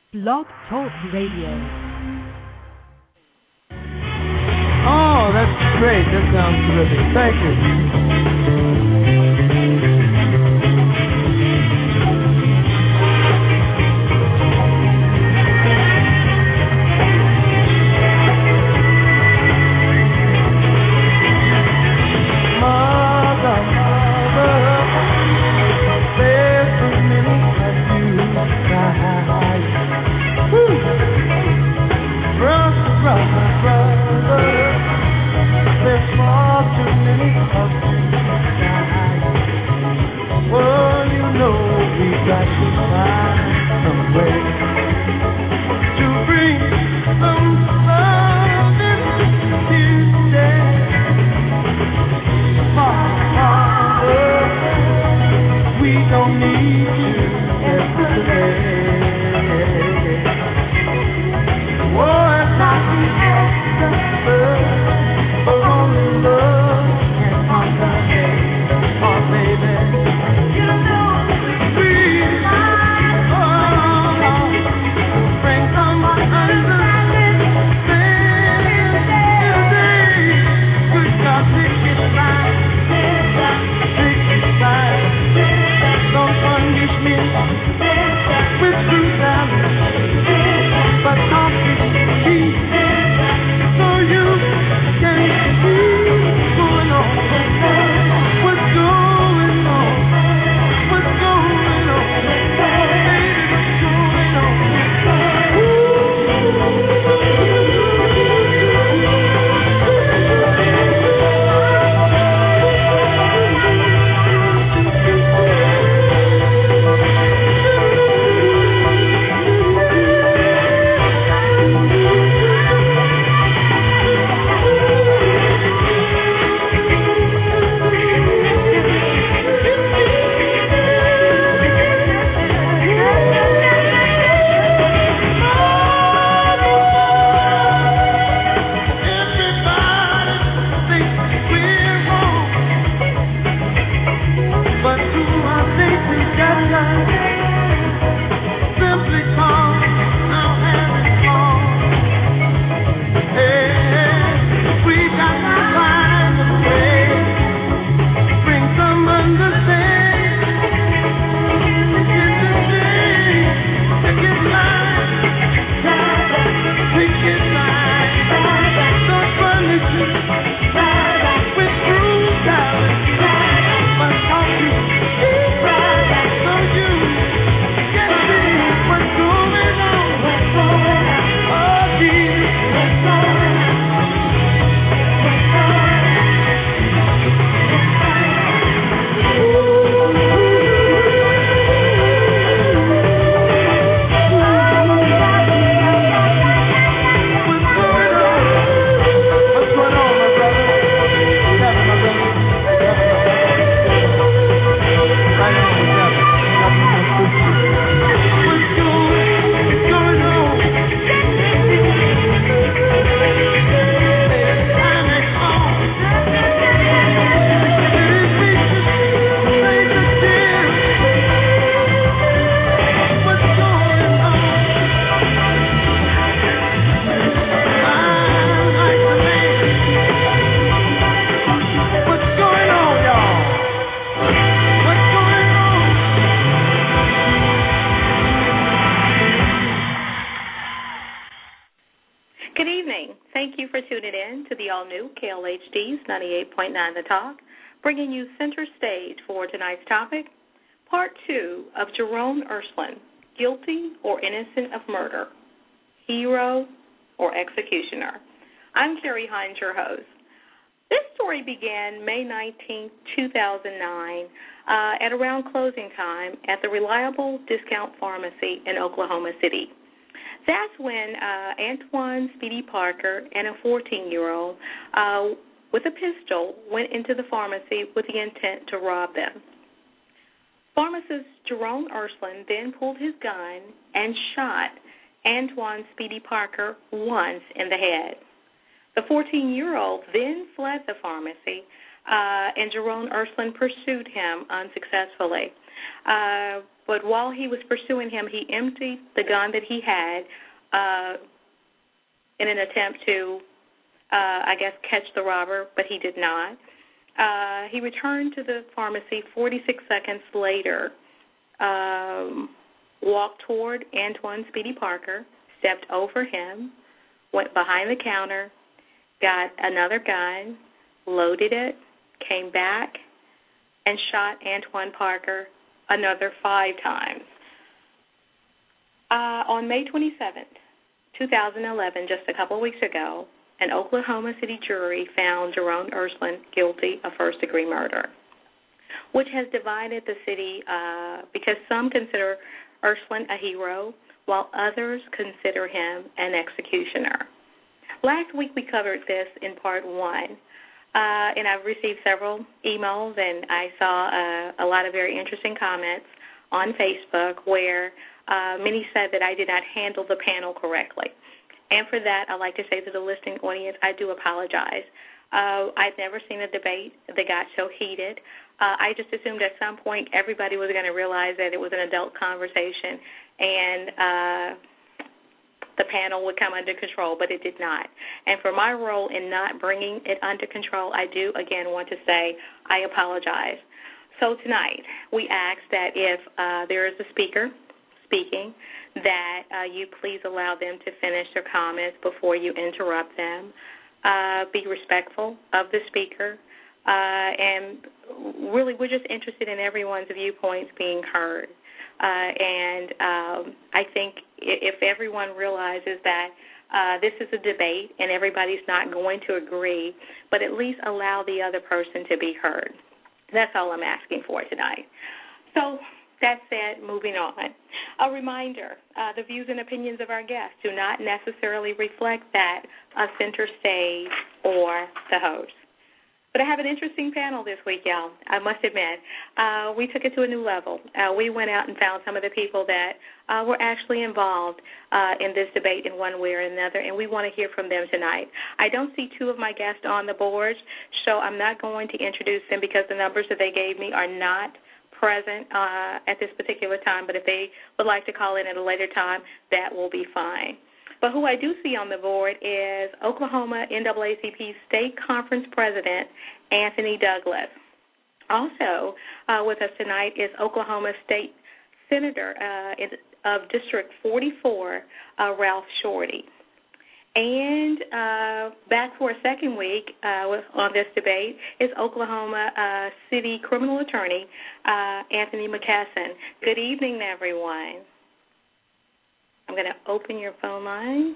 Blog Talk Radio. Oh, that's great. That sounds terrific. Thank you. KLHD's 98.9 The Talk, bringing you center stage for tonight's topic, Part 2 of Jerome Ursulin, Guilty or Innocent of Murder, Hero or Executioner. I'm Carrie Hines, your host. This story began May 19, 2009, at around closing time at the Reliable Discount Pharmacy in Oklahoma City. That's when Antoine Speedy Parker and a 14-year-old with a pistol went into the pharmacy with the intent to rob them. Pharmacist Jerome Ursulin then pulled his gun and shot Antoine Speedy Parker once in the head. The 14-year-old then fled the pharmacy, and Jerome Ursulin pursued him unsuccessfully. But while he was pursuing him, he emptied the gun that he had in an attempt to, I guess, catch the robber, but he did not. He returned to the pharmacy 46 seconds later, walked toward Antoine Speedy Parker, stepped over him, went behind the counter, got another gun, loaded it, came back, and shot Antoine Parker another 5 times. On May 27th, 2011, just a couple of weeks ago, an Oklahoma City jury found Jerome Ursuline guilty of first-degree murder, which has divided the city because some consider Ursuline a hero, while others consider him an executioner. Last week we covered this in Part 1, and I've received several emails, and I saw a lot of very interesting comments on Facebook where many said that I did not handle the panel correctly. And for that, I'd like to say to the listening audience, I do apologize. I'd never seen a debate that got so heated. I just assumed at some point everybody was going to realize that it was an adult conversation and the panel would come under control, but it did not. And for my role in not bringing it under control, I do, again, want to say I apologize. So tonight, we ask that if there is a speaker speaking, that you please allow them to finish their comments before you interrupt them. Be respectful of the speaker. And really, we're just interested in everyone's viewpoints being heard. And I think if everyone realizes that this is a debate and everybody's not going to agree, but at least allow the other person to be heard. That's all I'm asking for tonight. So that said, moving on. A reminder, the views and opinions of our guests do not necessarily reflect that of Center Stage or the host. But I have an interesting panel this week, y'all, I must admit. We took it to a new level. We went out and found some of the people that were actually involved in this debate in one way or another, and we want to hear from them tonight. I don't see 2 of my guests on the boards, so I'm not going to introduce them because the numbers that they gave me are not present at this particular time, but if they would like to call in at a later time, that will be fine. But who I do see on the board is Oklahoma NAACP State Conference President Anthony Douglas. Also with us tonight is Oklahoma State Senator of District 44, Ralph Shorty. And back for a second week on this debate is Oklahoma City Criminal Attorney Anthony McKesson. Good evening, everyone. I'm going to open your phone lines.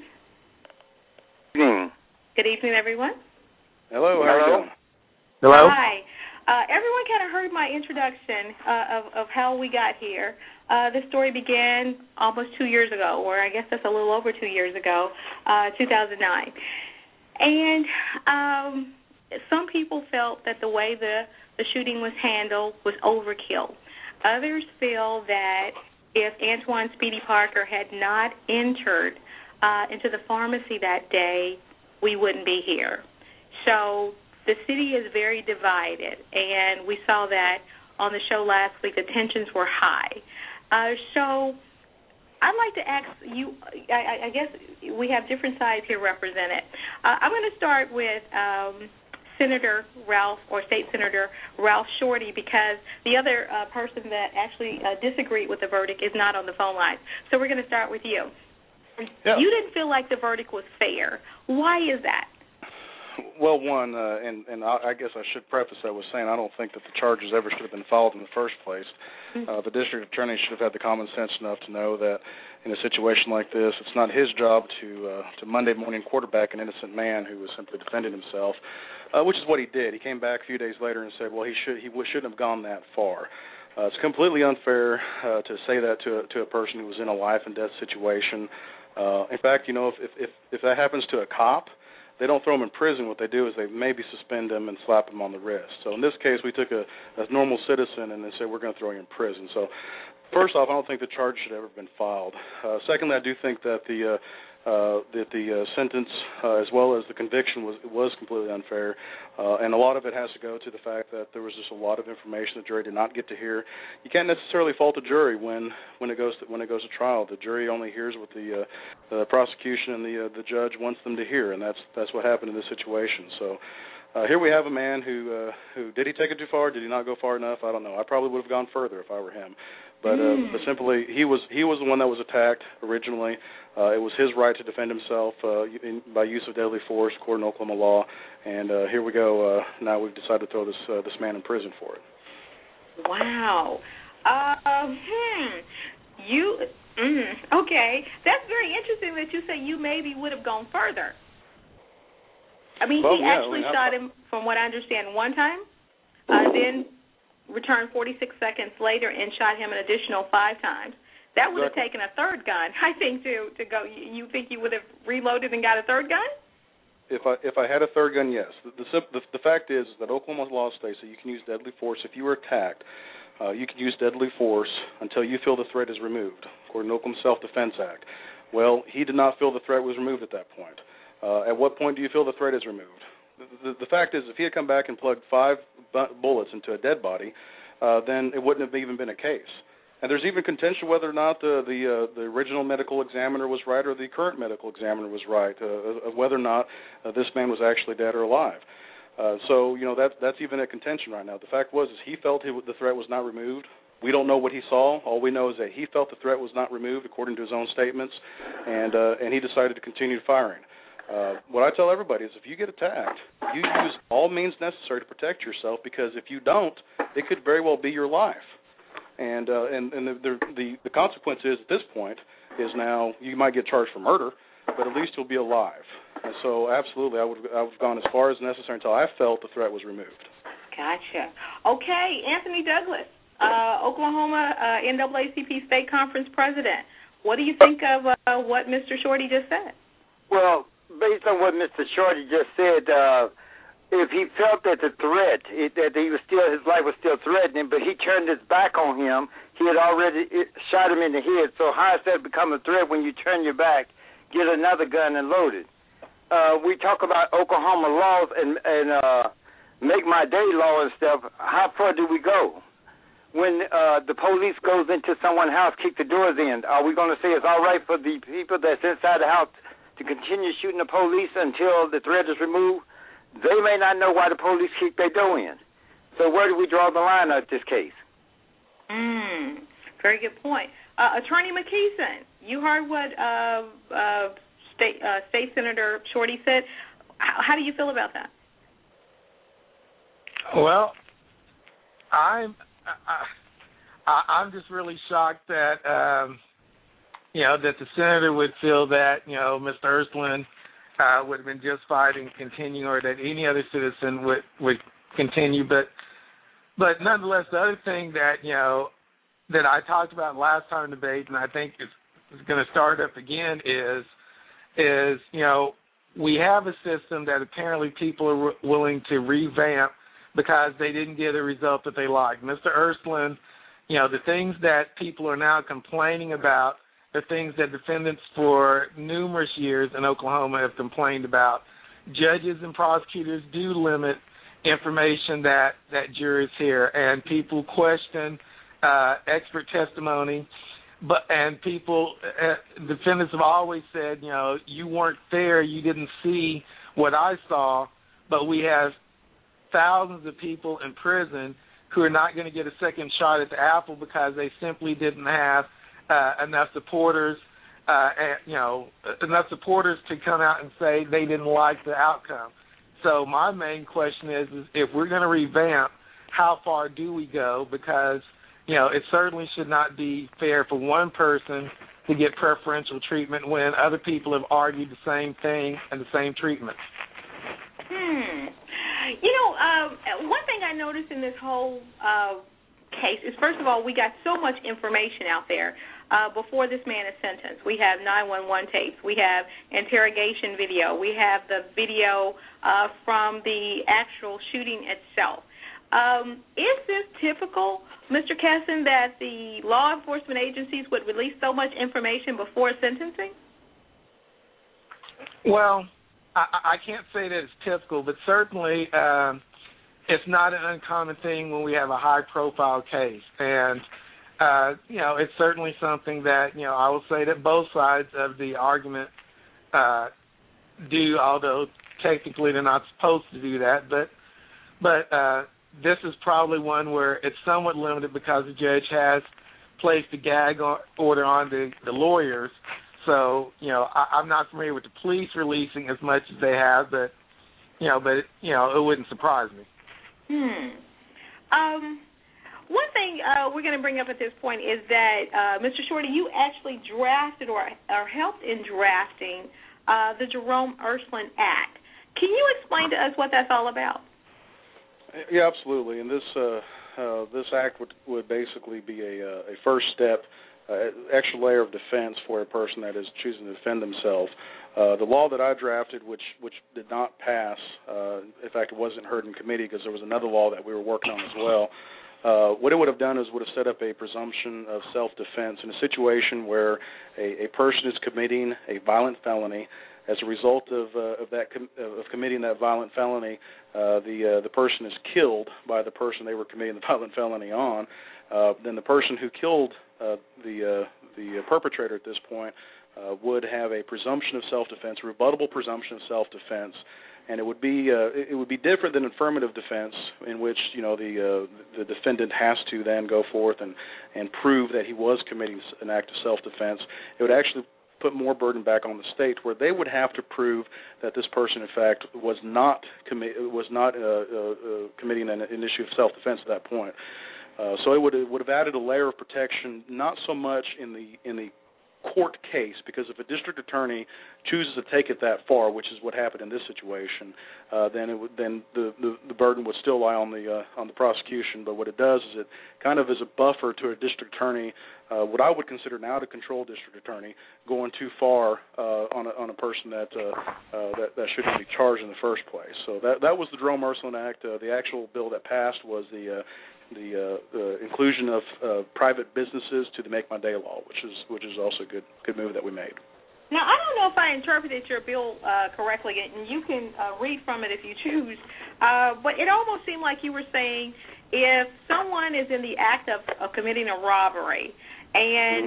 Good evening, everyone. Hello. How are you doing? Hello. Hi. Everyone kind of heard my introduction of how we got here. This story began almost 2 years ago, or I guess that's a little over 2 years ago, 2009. And some people felt that the way the shooting was handled was overkill. Others feel that if Antoine Speedy Parker had not entered into the pharmacy that day, we wouldn't be here. So the city is very divided, and we saw that on the show last week. The tensions were high. So I'd like to ask you, I guess we have different sides here represented. I'm going to start with Senator Ralph, or State Senator Ralph Shorty, because the other person that actually disagreed with the verdict is not on the phone line. So we're going to start with you. Yeah. You didn't feel like the verdict was fair. Why is that? Well, one, and I guess I should preface that with saying I don't think that the charges ever should have been filed in the first place. The district attorney should have had the common sense enough to know that in a situation like this, it's not his job to Monday morning quarterback an innocent man who was simply defending himself, which is what he did. He came back a few days later and said, well, he shouldn't have gone that far. It's completely unfair to say that to a person who was in a life and death situation. In fact, you know, if that happens to a cop, they don't throw him in prison. What they do is they maybe suspend him and slap him on the wrist. So in this case, we took a normal citizen and they said, we're going to throw you in prison. So first off, I don't think the charge should have ever been filed. Secondly, I do think that the that the sentence as well as the conviction was completely unfair, and a lot of it has to go to the fact that there was just a lot of information the jury did not get to hear. You can't necessarily fault a jury when it goes to trial. The jury only hears what the prosecution and the judge wants them to hear, and that's what happened in this situation. So. Here we have a man who did he take it too far? Did he not go far enough? I don't know. I probably would have gone further if I were him. But simply, he was the one that was attacked originally. It was his right to defend himself by use of deadly force, according to Oklahoma law. And here we go. Now we've decided to throw this man in prison for it. Wow. Okay. That's very interesting that you say you maybe would have gone further. I mean, he actually shot him, from what I understand, one time, then returned 46 seconds later and shot him an additional 5 times. That would have taken a third gun, I think, to go. You think you would have reloaded and got a third gun? If I had a third gun, yes. The fact is that Oklahoma law states that you can use deadly force if you were attacked. You can use deadly force until you feel the threat is removed, according to Oklahoma Self-Defense Act. Well, he did not feel the threat was removed at that point. At what point do you feel the threat is removed? The fact is, if he had come back and plugged 5 bullets into a dead body, then it wouldn't have even been a case. And there's even contention whether or not the original medical examiner was right or the current medical examiner was right, of whether or not this man was actually dead or alive. So, that's even a contention right now. The fact is he felt the threat was not removed. We don't know what he saw. All we know is that he felt the threat was not removed, according to his own statements, and he decided to continue firing. What I tell everybody is if you get attacked, you use all means necessary to protect yourself, because if you don't, it could very well be your life. And the consequence is, at this point, is now you might get charged for murder, but at least you'll be alive. And so absolutely, I would have gone as far as necessary until I felt the threat was removed. Gotcha. Okay, Anthony Douglas, Oklahoma NAACP State Conference President. What do you think of what Mr. Shorty just said? Well, based on what Mr. Shorty just said, if he felt that the threat, that his life was still threatening, but he turned his back on him, he had already shot him in the head. So how does that become a threat when you turn your back, get another gun and load it? We talk about Oklahoma laws and Make My Day law and stuff. How far do we go? When the police goes into someone's house, kick the doors in, are we going to say it's all right for the people that's inside the house to continue shooting the police until the threat is removed? They may not know why the police kicked their door in. So where do we draw the line at this case? Very good point. Attorney McKeeson, you heard what State Senator Shorty said. How do you feel about that? Well, I'm just really shocked that that the senator would feel that Mr. Ersland would have been justified in continuing, or that any other citizen would continue. But nonetheless, the other thing that that I talked about last time in the debate, and I think it's going to start up again, is we have a system that apparently people are willing to revamp because they didn't get a result that they liked. Mr. Ersland, the things that people are now complaining about are things that defendants for numerous years in Oklahoma have complained about. Judges and prosecutors do limit information that jurors hear, and people question expert testimony. Defendants have always said, you weren't there, you didn't see what I saw, but we have thousands of people in prison who are not going to get a second shot at the apple because they simply didn't have enough supporters, enough supporters to come out and say they didn't like the outcome. So my main question is if we're going to revamp, how far do we go? Because, it certainly should not be fair for one person to get preferential treatment when other people have argued the same thing and the same treatment. One thing I noticed in this whole case is, first of all, we got so much information out there before this man is sentenced. We have 911 tapes. We have interrogation video. We have the video from the actual shooting itself. Is this typical, Mr. Kessin, that the law enforcement agencies would release so much information before sentencing? Well, I can't say that it's typical, but certainly it's not an uncommon thing when we have a high-profile case. And, it's certainly something that, I will say that both sides of the argument do, although technically they're not supposed to do that. But this is probably one where it's somewhat limited because the judge has placed a gag order on the lawyers. So, I'm not familiar with the police releasing as much as they have, but it wouldn't surprise me. One thing we're going to bring up at this point is that, Mr. Shorty, you actually drafted or helped in drafting the Jerome Ersland Act. Can you explain to us what that's all about? Yeah, absolutely. And this act would basically be a first step, extra layer of defense for a person that is choosing to defend themselves. The law that I drafted, which did not pass, in fact, it wasn't heard in committee because there was another law that we were working on as well. What it would have done is would have set up a presumption of self-defense in a situation where a person is committing a violent felony. As a result of committing that violent felony, the person is killed by the person they were committing the violent felony on. Then the person who killed the perpetrator at this point would have a presumption of self-defense, a rebuttable presumption of self-defense, and it would be different than affirmative defense, in which the defendant has to then go forth and prove that he was committing an act of self-defense. It would actually put more burden back on the state, where they would have to prove that this person, in fact, was not committing an issue of self-defense at that point. So it would have added a layer of protection, not so much in the court case, because if a district attorney chooses to take it that far, which is what happened in this situation, then the burden would still lie on the prosecution. But what it does is it kind of is a buffer to a district attorney, what I would consider an out-of-control district attorney, going too far on a person that shouldn't be charged in the first place. So that was the Jerome Ersland Act. The actual bill that passed was the inclusion of private businesses to the Make My Day law, which is also a good move that we made. Now, I don't know if I interpreted your bill correctly, and you can read from it if you choose, but it almost seemed like you were saying if someone is in the act of committing a robbery and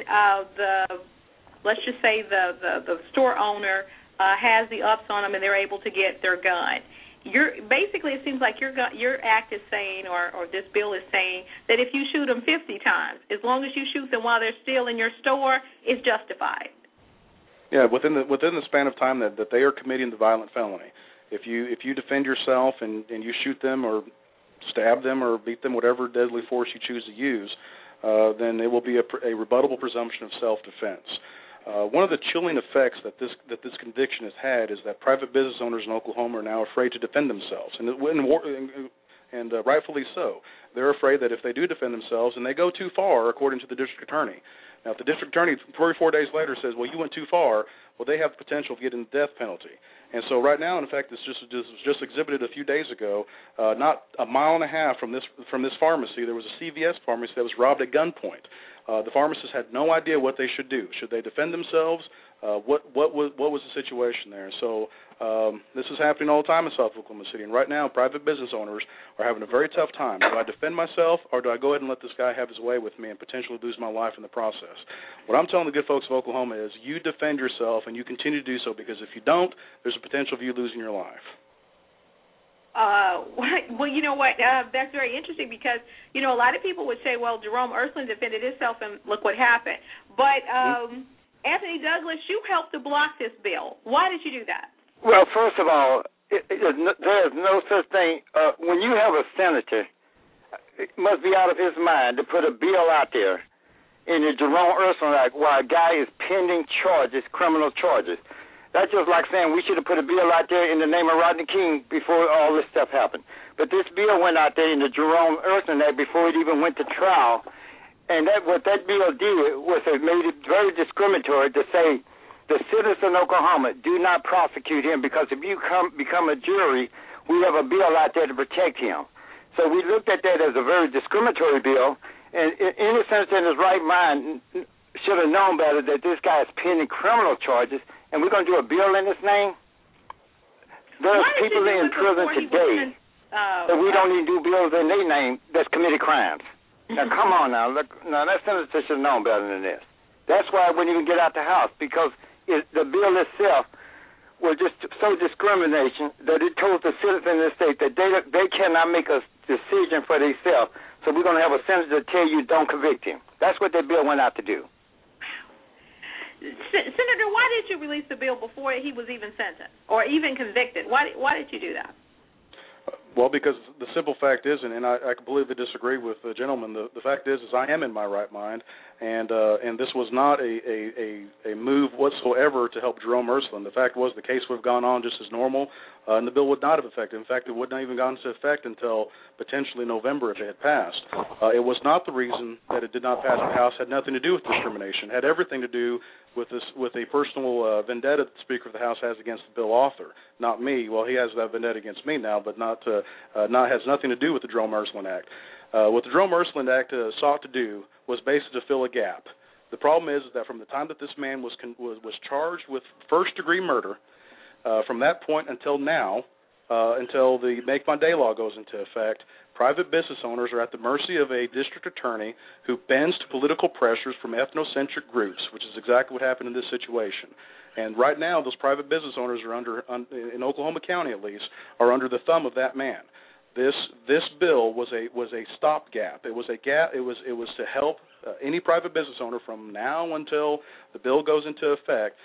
let's just say the store owner has the ups on them and they're able to get their gun, basically, it seems like your act is saying, or this bill is saying, that if you shoot them 50 times, as long as you shoot them while they're still in your store, it's justified. Yeah, within the span of time that they are committing the violent felony. If you defend yourself and you shoot them or stab them or beat them, whatever deadly force you choose to use, then it will be a rebuttable presumption of self-defense. One of the chilling effects that this conviction has had is that private business owners in Oklahoma are now afraid to defend themselves, and rightfully so. They're afraid that if they do defend themselves and they go too far, according to the district attorney. Now, if the district attorney 3 or 4 days later says, well, you went too far, well, they have the potential of getting the death penalty. And so right now, in fact, this was just exhibited a few days ago, not a mile and a half from this pharmacy, there was a CVS pharmacy that was robbed at gunpoint. The pharmacists had no idea what they should do. Should they defend themselves? What was the situation there? So this is happening all the time in South Oklahoma City. And right now, private business owners are having a very tough time. Do I defend myself, or do I go ahead and let this guy have his way with me and potentially lose my life in the process? What I'm telling the good folks of Oklahoma is you defend yourself, and you continue to do so, because if you don't, there's a potential of you losing your life. Well, you know what? That's very interesting because, a lot of people would say, well, Jerome Ersland defended himself and look what happened. But, Anthony Douglas, you helped to block this bill. Why did you do that? Well, first of all, there is no such thing. When you have a senator, it must be out of his mind to put a bill out there in the Jerome Ersland Act while a guy is pending charges, criminal charges. That's just like saying we should have put a bill out there in the name of Rodney King before all this stuff happened. But this bill went out there in the Jerome Ersland Act before it even went to trial. And what that bill did was it made it very discriminatory to say the citizens of Oklahoma do not prosecute him, because if you become a jury, we have a bill out there to protect him. So we looked at that as a very discriminatory bill. And any senator in his right mind should have known better that this guy is pending criminal charges, and we're going to do a bill in his name? There's people in prison today that we don't even do bills in their name that's committed crimes. Now, come on now. Look, now, that senator should have known better than this. That's why I wouldn't even get out the house, because the bill itself was just so discrimination that it told the citizens of the state that they cannot make a decision for themselves. So we're going to have a senator tell you don't convict him. That's what that bill went out to do. Senator, why did you release the bill before he was even sentenced or even convicted? Why did you do that? Well, because the simple fact is, and I completely disagree with the gentleman. The fact is I am in my right mind, and this was not a move whatsoever to help Jerome Ersland. The fact was the case would have gone on just as normal, and the bill would not have affected. In fact, it would not even gone into effect until potentially November if it had passed. It was not the reason that it did not pass the House. Had nothing to do with discrimination. Had everything to do with a personal vendetta that the Speaker of the House has against the bill author, not me. Well, he has that vendetta against me now, but not has nothing to do with the Jerome Ersland Act. What the Jerome Ersland Act sought to do was basically to fill a gap. The problem is that from the time that this man was charged with first-degree murder, from that point until now, until the Make My Day law goes into effect, private business owners are at the mercy of a district attorney who bends to political pressures from ethnocentric groups, which is exactly what happened in this situation. And right now, those private business owners are in Oklahoma County at least, are under the thumb of that man. This bill was a stopgap. It was a gap. It was to help any private business owner from now until the bill goes into effect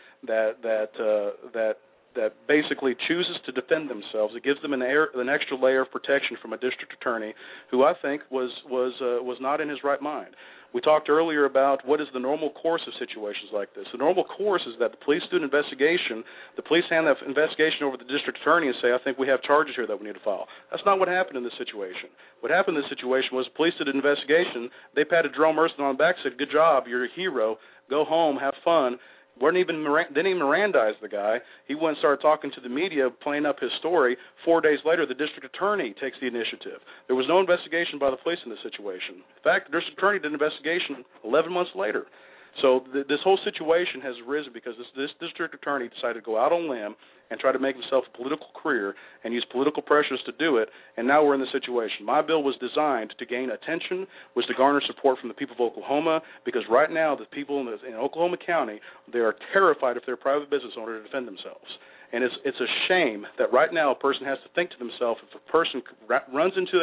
that basically chooses to defend themselves. It gives them an extra layer of protection from a district attorney who I think was not in his right mind. We talked earlier about what is the normal course of situations like this. The normal course is that the police do an investigation, the police hand that investigation over to the district attorney and say, I think we have charges here that we need to file. That's not what happened in this situation. What happened in this situation was the police did an investigation, they patted Jerome Ersland on the back, said, good job, you're a hero, go home, have fun. Didn't even Mirandize the guy. He went and started talking to the media, playing up his story. 4 days later, the district attorney takes the initiative. There was no investigation by the police in this situation. In fact, the district attorney did an investigation 11 months later. So this whole situation has arisen because this district attorney decided to go out on a limb and try to make himself a political career and use political pressures to do it, and now we're in this situation. My bill was designed to gain attention, was to garner support from the people of Oklahoma, because right now the people in Oklahoma County, they are terrified if they're a private business owner to defend themselves. And it's a shame that right now a person has to think to themselves, if a person runs into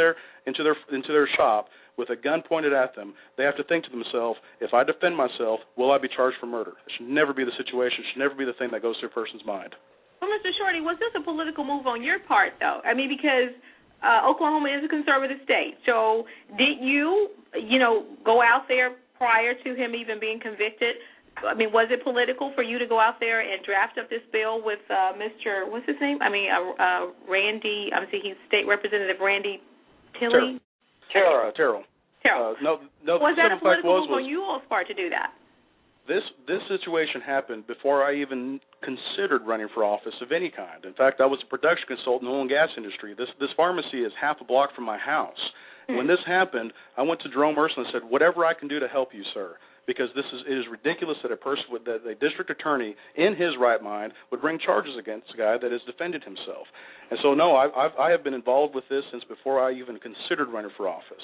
their shop with a gun pointed at them, they have to think to themselves, if I defend myself, will I be charged for murder? It should never be the situation. It should never be the thing that goes through a person's mind. Well, Mr. Shorty, was this a political move on your part, though? I mean, because Oklahoma is a conservative state. So did you go out there prior to him even being convicted? I mean, was it political for you to go out there and draft up this bill with Mr. What's his name? I mean, Randy. I'm seeing he's State Representative Randy Tilley. Terrell. No. Was that a political move on you all's part to do that? This situation happened before I even considered running for office of any kind. In fact, I was a production consultant in the oil and gas industry. This pharmacy is half a block from my house. Mm-hmm. When this happened, I went to Jerome Ersland and said, whatever I can do to help you, sir, because it is ridiculous that a district attorney in his right mind would bring charges against a guy that has defended himself. And so, no, I have been involved with this since before I even considered running for office.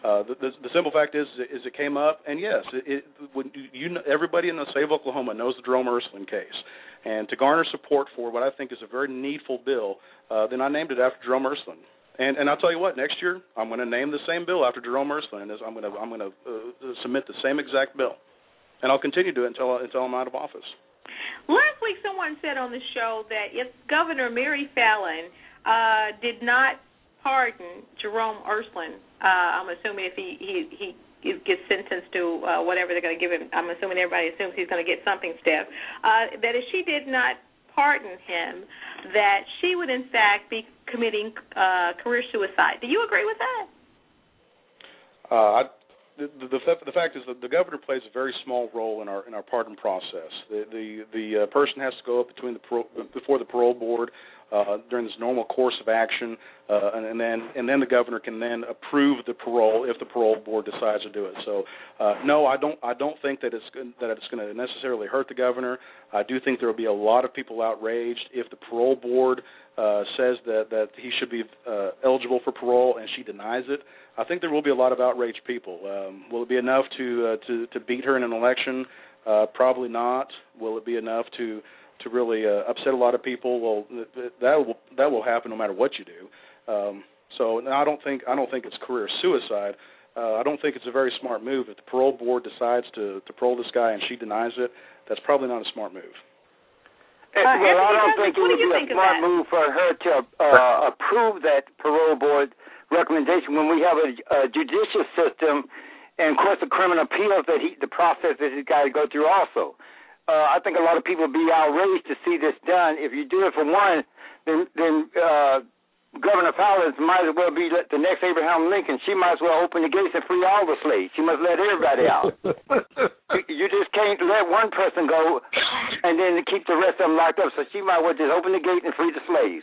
The simple fact is it came up, and yes, everybody in the state of Oklahoma knows the Jerome Ersland case. And to garner support for what I think is a very needful bill, then I named it after Jerome Ersland. And I'll tell you what, next year I'm going to name the same bill after Jerome Ersland. I'm going to submit the same exact bill, and I'll continue to do it until I'm out of office. Last week, someone said on the show that if Governor Mary Fallin did not pardon Jerome Ersland, I'm assuming if he gets sentenced to whatever they're going to give him, I'm assuming everybody assumes he's going to get something stiff, that if she did not pardon him, that she would in fact be committing career suicide. Do you agree with that? The fact is that the governor plays a very small role in our pardon process. The person has to go up before the parole board during this normal course of action, and then the governor can then approve the parole if the parole board decides to do it. So, no, I don't think that it's going to necessarily hurt the governor. I do think there will be a lot of people outraged if the parole board says that he should be eligible for parole, and she denies it, I think there will be a lot of outraged people. Will it be enough to beat her in an election? Probably not. Will it be enough to really upset a lot of people? Well, that will happen no matter what you do. So I don't think it's career suicide. I don't think it's a very smart move. If the parole board decides to parole this guy and she denies it, that's probably not a smart move. Well, I don't think it would be a smart move for her to approve that parole board recommendation when we have a judicial system and, of course, the criminal appeals the process that he's got to go through also. I think a lot of people would be outraged to see this done. If you do it for one, then Governor Powell might as well be the next Abraham Lincoln. She might as well open the gates and free all the slaves. She must let everybody out. You just can't let one person go and then keep the rest of them locked up. So she might as well just open the gate and free the slaves.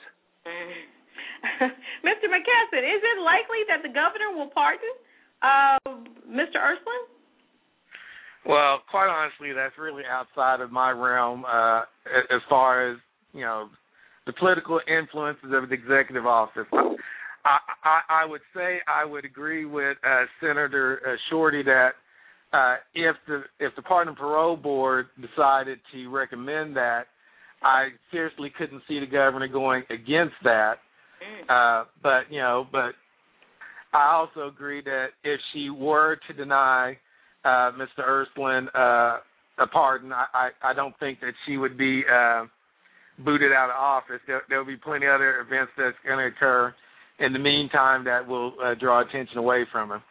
Mr. McKesson, is it likely that the governor will pardon Mr. Ersland? Well, quite honestly, that's really outside of my realm as far as, the political influences of the executive office. I would say I would agree with Senator Shorty that if the Pardon and Parole Board decided to recommend that, I seriously couldn't see the governor going against that. But I also agree that if she were to deny Mr. Ersland a pardon, I don't think that she would be booted out of office. There will be plenty of other events that's going to occur in the meantime that will draw attention away from him.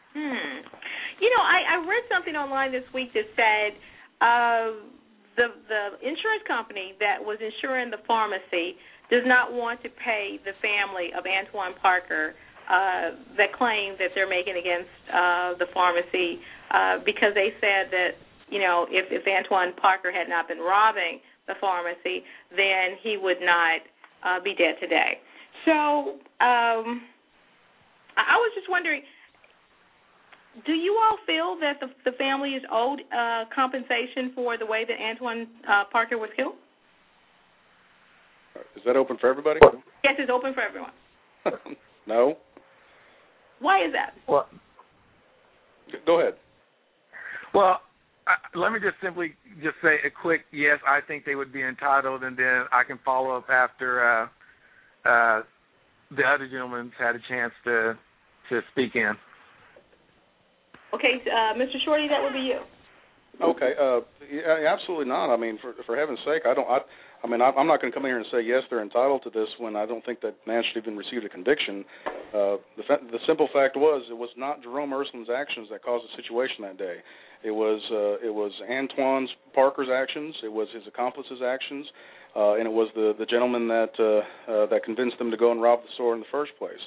I read something online this week that said the insurance company that was insuring the pharmacy does not want to pay the family of Antoine Parker that claim that they're making against the pharmacy because they said that, if Antoine Parker had not been robbing the pharmacy, then he would not be dead today. So I was just wondering, do you all feel that the family is owed compensation for the way that Antoine Parker was killed? Is that open for everybody? Yes, it's open for everyone. No. Why is that? Well, go ahead. Well, let me just simply say a quick yes, I think they would be entitled, and then I can follow up after the other gentleman's had a chance to speak in. Okay, Mr. Shorty, that would be you. Okay, absolutely not. I mean, for heaven's sake, I'm not going to come in here and say yes, they're entitled to this when I don't think that man should even receive a conviction. The simple fact was it was not Jerome Ersland's actions that caused the situation that day. It was Antoine Parker's actions. It was his accomplice's actions, and it was the gentleman that convinced them to go and rob the store in the first place.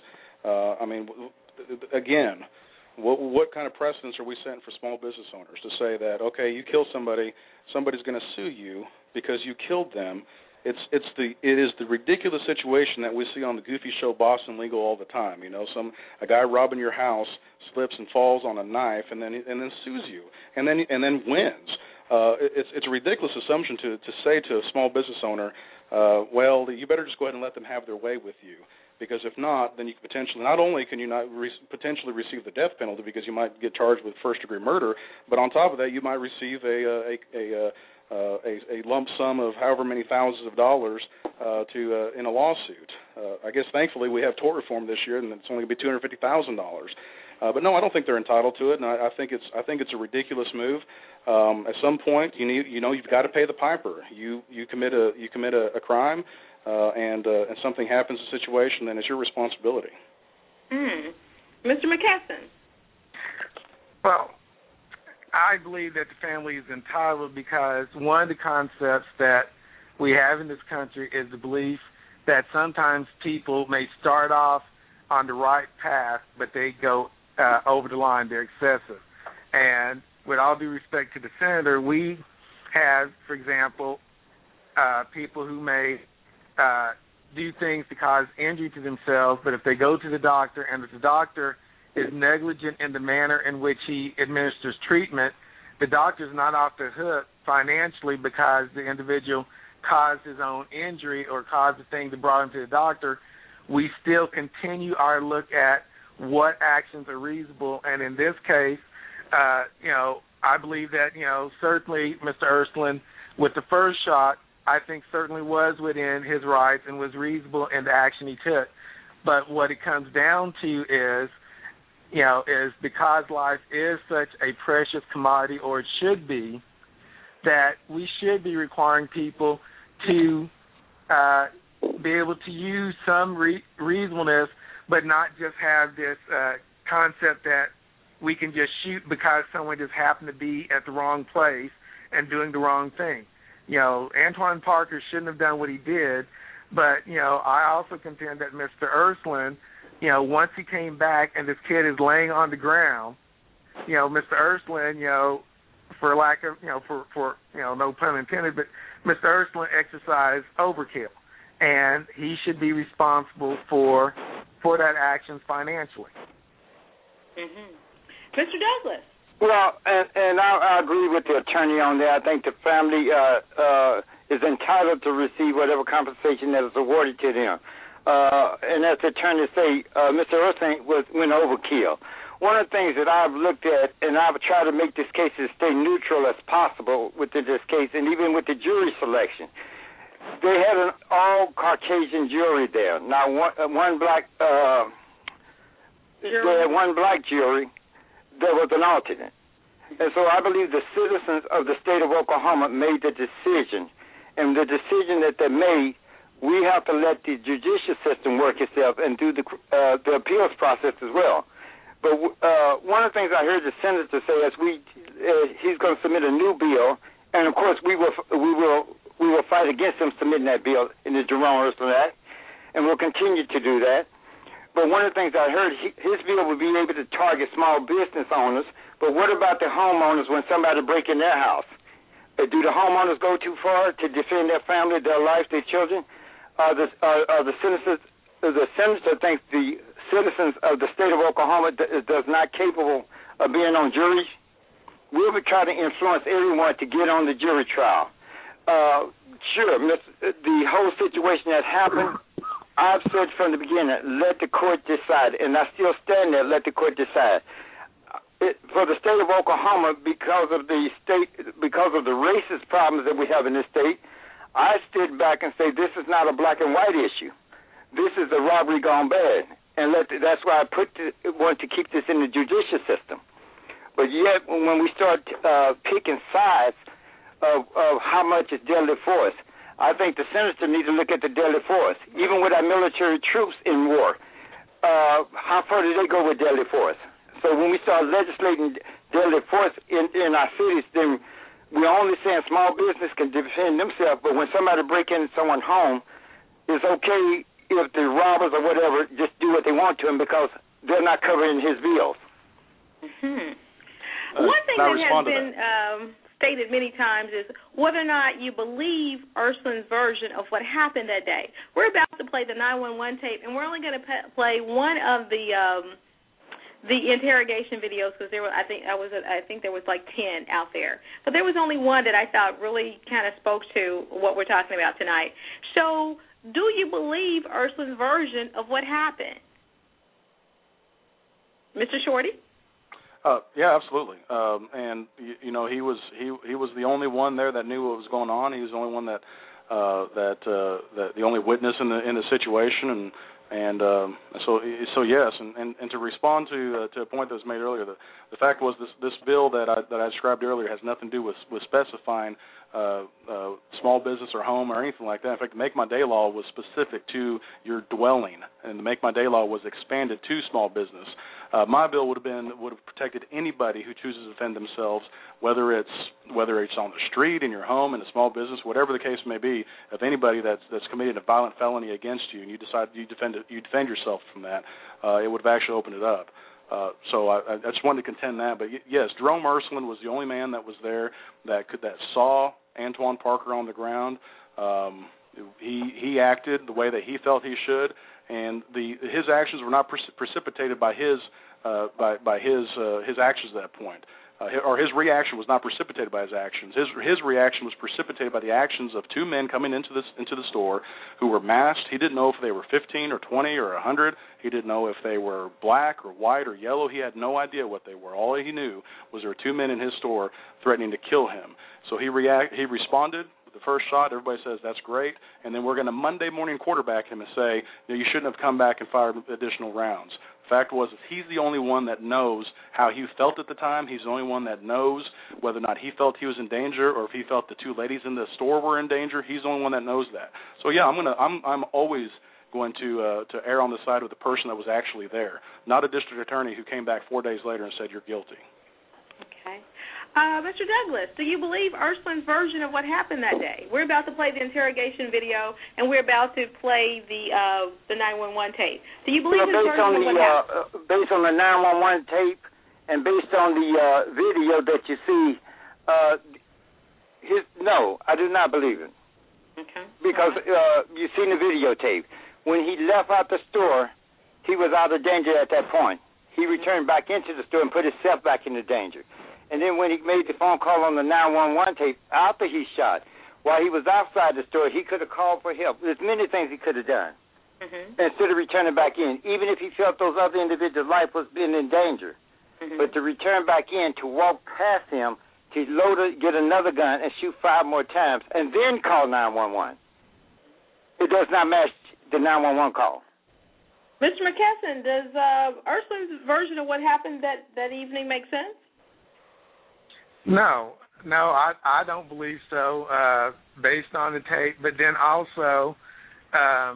Again. What kind of precedents are we setting for small business owners to say that, okay, you kill somebody, somebody's going to sue you because you killed them? It is the ridiculous situation that we see on the Goofy Show Boston Legal all the time. A guy robbing your house slips and falls on a knife and then sues you and then wins. It's a ridiculous assumption to say to a small business owner, well, you better just go ahead and let them have their way with you. Because if not, then you could potentially potentially receive the death penalty because you might get charged with first-degree murder. But on top of that, you might receive a lump sum of however many thousands of dollars in a lawsuit. I guess thankfully we have tort reform this year, and it's only going to be $250,000. But no, I don't think they're entitled to it, and I think it's a ridiculous move. At some point, you've got to pay the piper. You commit a crime. And something happens in the situation, then it's your responsibility. Mr. McKesson. Well, I believe that the family is entitled because one of the concepts that we have in this country is the belief that sometimes people may start off on the right path, but they go over the line. They're excessive. And with all due respect to the senator, we have, for example, people who may do things to cause injury to themselves, but if they go to the doctor and if the doctor is negligent in the manner in which he administers treatment, the doctor's not off the hook financially because the individual caused his own injury or caused the thing that brought him to the doctor, we still continue our look at what actions are reasonable. And in this case, I believe that, certainly Mr. Ersland, with the first shot, I think certainly was within his rights and was reasonable in the action he took. But what it comes down to is because life is such a precious commodity, or it should be, that we should be requiring people to be able to use some reasonableness, but not just have this concept that we can just shoot because someone just happened to be at the wrong place and doing the wrong thing. Antoine Parker shouldn't have done what he did, but, I also contend that Mr. Ersland, once he came back and this kid is laying on the ground, Mr. Ersland, for lack of, for no pun intended, but Mr. Ersland exercised overkill, and he should be responsible for that action financially. Mm-hmm. Mr. Douglas. Well, and I agree with the attorney on that. I think the family is entitled to receive whatever compensation that is awarded to them. And as the attorney say, Mr. Ersland went overkill. One of the things that I've looked at, and I've tried to make this case as stay neutral as possible within this case, and even with the jury selection, they had an all-Caucasian jury there. Now, one black they had one black jury. There was an alternate. And so I believe the citizens of the state of Oklahoma made the decision. And the decision that they made, we have to let the judicial system work itself and do the appeals process as well. But one of the things I heard the senator say is he's going to submit a new bill, and of course we will fight against him submitting that bill in the Jerome Ersland Act, and we'll continue to do that. But one of the things I heard, his bill would be able to target small business owners. But what about the homeowners when somebody break in their house? Do the homeowners go too far to defend their family, their life, their children? The senator thinks the citizens of the state of Oklahoma is not capable of being on juries. We'll be trying to influence everyone to get on the jury trial. Sure, the whole situation that happened, I've said from the beginning, let the court decide, and I still stand there, let the court decide. For the state of Oklahoma, because of the racist problems that we have in this state, I stood back and say this is not a black and white issue. This is a robbery gone bad, and that's why I want to keep this in the judicial system. But yet, when we start picking sides of how much is deadly force, I think the senator needs to look at the deadly force. Even with our military troops in war, how far do they go with deadly force? So when we start legislating deadly force in our cities, then we're only saying small business can defend themselves, but when somebody breaks into someone's home, it's okay if the robbers or whatever just do what they want to him because they're not covering his bills. Mm-hmm. One thing that has been stated many times is whether or not you believe Ersland's version of what happened that day. We're about to play the 911 tape, and we're only going to play one of the interrogation videos because there were I think there was like 10 out there, but there was only one that I thought really kind of spoke to what we're talking about tonight. So, do you believe Ersland's version of what happened, Mr. Shorty? Yeah, absolutely. And he was the only one there that knew what was going on. He was the only one that the only witness in the situation, and so yes. And to respond to a point that was made earlier, the fact was this bill that I described earlier has nothing to do with specifying small business or home or anything like that. In fact, the Make My Day law was specific to your dwelling, and the Make My Day law was expanded to small business. My bill would have protected anybody who chooses to defend themselves, whether it's on the street, in your home, in a small business, whatever the case may be. If anybody that's committed a violent felony against you, and you decide you defend yourself from that, it would have actually opened it up. So I just wanted to contend that. But yes, Jerome Ersland was the only man that was there that saw Antoine Parker on the ground. He acted the way that he felt he should, and his actions were not precipitated by his actions at that point. or his reaction was not precipitated by his actions. His reaction was precipitated by the actions of two men coming into the store who were masked. He didn't know if they were 15 or 20 or 100. He didn't know if they were black or white or yellow. He had no idea what they were. All he knew was there were two men in his store threatening to kill him. So he responded with the first shot. Everybody says that's great, and then we're going to Monday morning quarterback him and say, you shouldn't have come back and fired additional rounds. Fact was, he's the only one that knows how he felt at the time. He's the only one that knows whether or not he felt he was in danger, or if he felt the two ladies in the store were in danger. He's the only one that knows that. So yeah, I'm always going to err on the side of the person that was actually there, not a district attorney who came back 4 days later and said you're guilty. Okay. Mr. Douglas, do you believe Ersland's version of what happened that day? We're about to play the interrogation video, and we're about to play the 911 tape. Do you believe his version of what happened? Based on the 911 tape and based on the video that you see, no, I do not believe it. Okay. Because you've seen the videotape. When he left out the store, he was out of danger at that point. He returned back into the store and put himself back into danger. And then when he made the phone call on the 911 tape after he shot, while he was outside the store, he could have called for help. There's many things he could have done instead of returning back in, even if he felt those other individuals' life was in danger. But to return back in, to walk past him, to get another gun and shoot 5 more times, and then call 911. It does not match the 911 call. Mr. McKesson, does Ersland's version of what happened that evening make sense? No, I don't believe so, based on the tape. But then also, I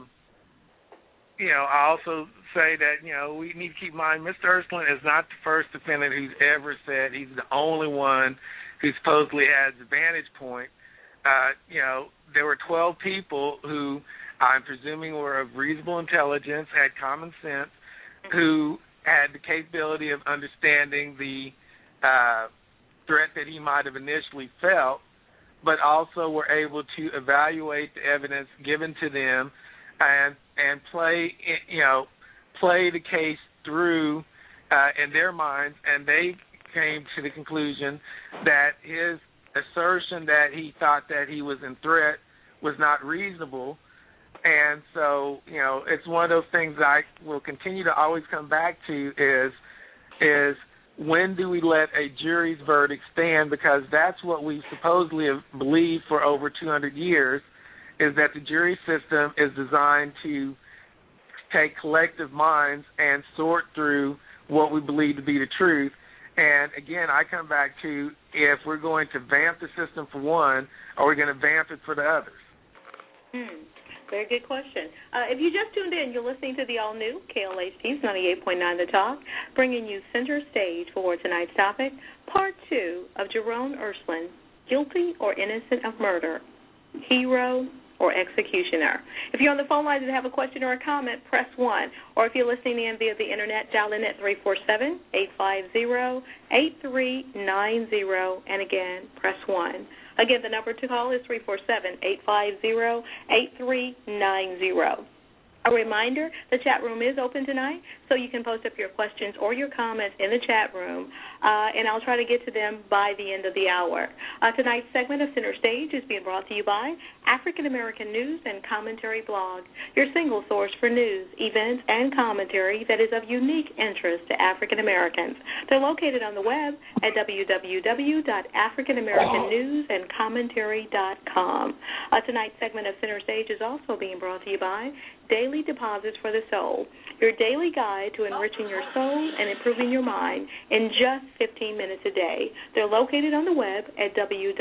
also say that, we need to keep in mind Mr. Ersland is not the first defendant who's ever said he's the only one who supposedly has the vantage point. There were 12 people who I'm presuming were of reasonable intelligence, had common sense, who had the capability of understanding the threat that he might have initially felt, but also were able to evaluate the evidence given to them and play the case through in their minds, and they came to the conclusion that his assertion that he thought that he was in threat was not reasonable. And so, it's one of those things that I will continue to always come back to is when do we let a jury's verdict stand? Because that's what we supposedly have believed for over 200 years, is that the jury system is designed to take collective minds and sort through what we believe to be the truth. And, again, I come back to, if we're going to vamp the system for one, are we going to vamp it for the others? Very good question. If you just tuned in, you're listening to the all-new KLHT's 98.9 The Talk, bringing you center stage for tonight's topic, Part 2 of Jerome Ersland, Guilty or Innocent of Murder, Hero or Executioner. If you're on the phone lines and have a question or a comment, press 1. Or if you're listening in via the Internet, dial in at 347-850-8390, and again, press 1. Again, the number to call is 347-850-8390. A reminder, the chat room is open tonight, so you can post up your questions or your comments in the chat room, and I'll try to get to them by the end of the hour. Tonight's segment of Center Stage is being brought to you by African American News and Commentary Blog, your single source for news, events, and commentary that is of unique interest to African Americans. They're located on the web at www.africanamericanNewsandCommentary.com. Tonight's segment of Center Stage is also being brought to you by Daily Deposits for the Soul, your daily guide to enriching your soul and improving your mind in just 15 minutes a day. They're located on the web at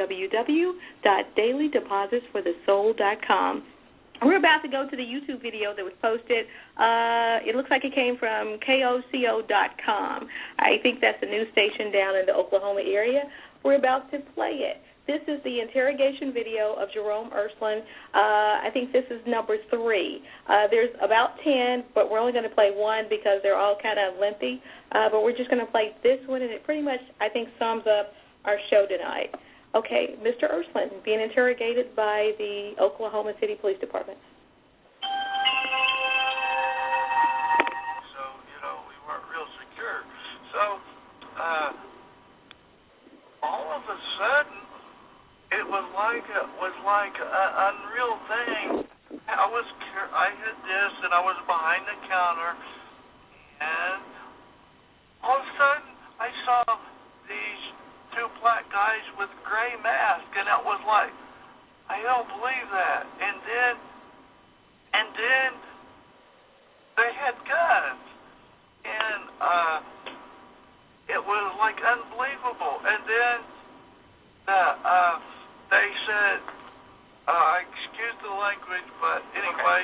www.dailydepositsforthesoul.com. We're about to go to the YouTube video that was posted. It looks like it came from KOCO.com. I think that's a news station down in the Oklahoma area. We're about to play it. This is the interrogation video of Jerome Ersland. I think this is number 3. There's about 10, but we're only going to play one because they're all kind of lengthy. But we're just going to play this one, and it pretty much, I think, sums up our show tonight. Okay, Mr. Ersland being interrogated by the Oklahoma City Police Department. So, we weren't real secure. So, it was like an unreal thing. I hit this, and I was behind the counter, and all of a sudden I saw these two black guys with gray masks, and it was like, I don't believe that. And then they had guns, and it was like unbelievable. And then they said, excuse the language, but anyway,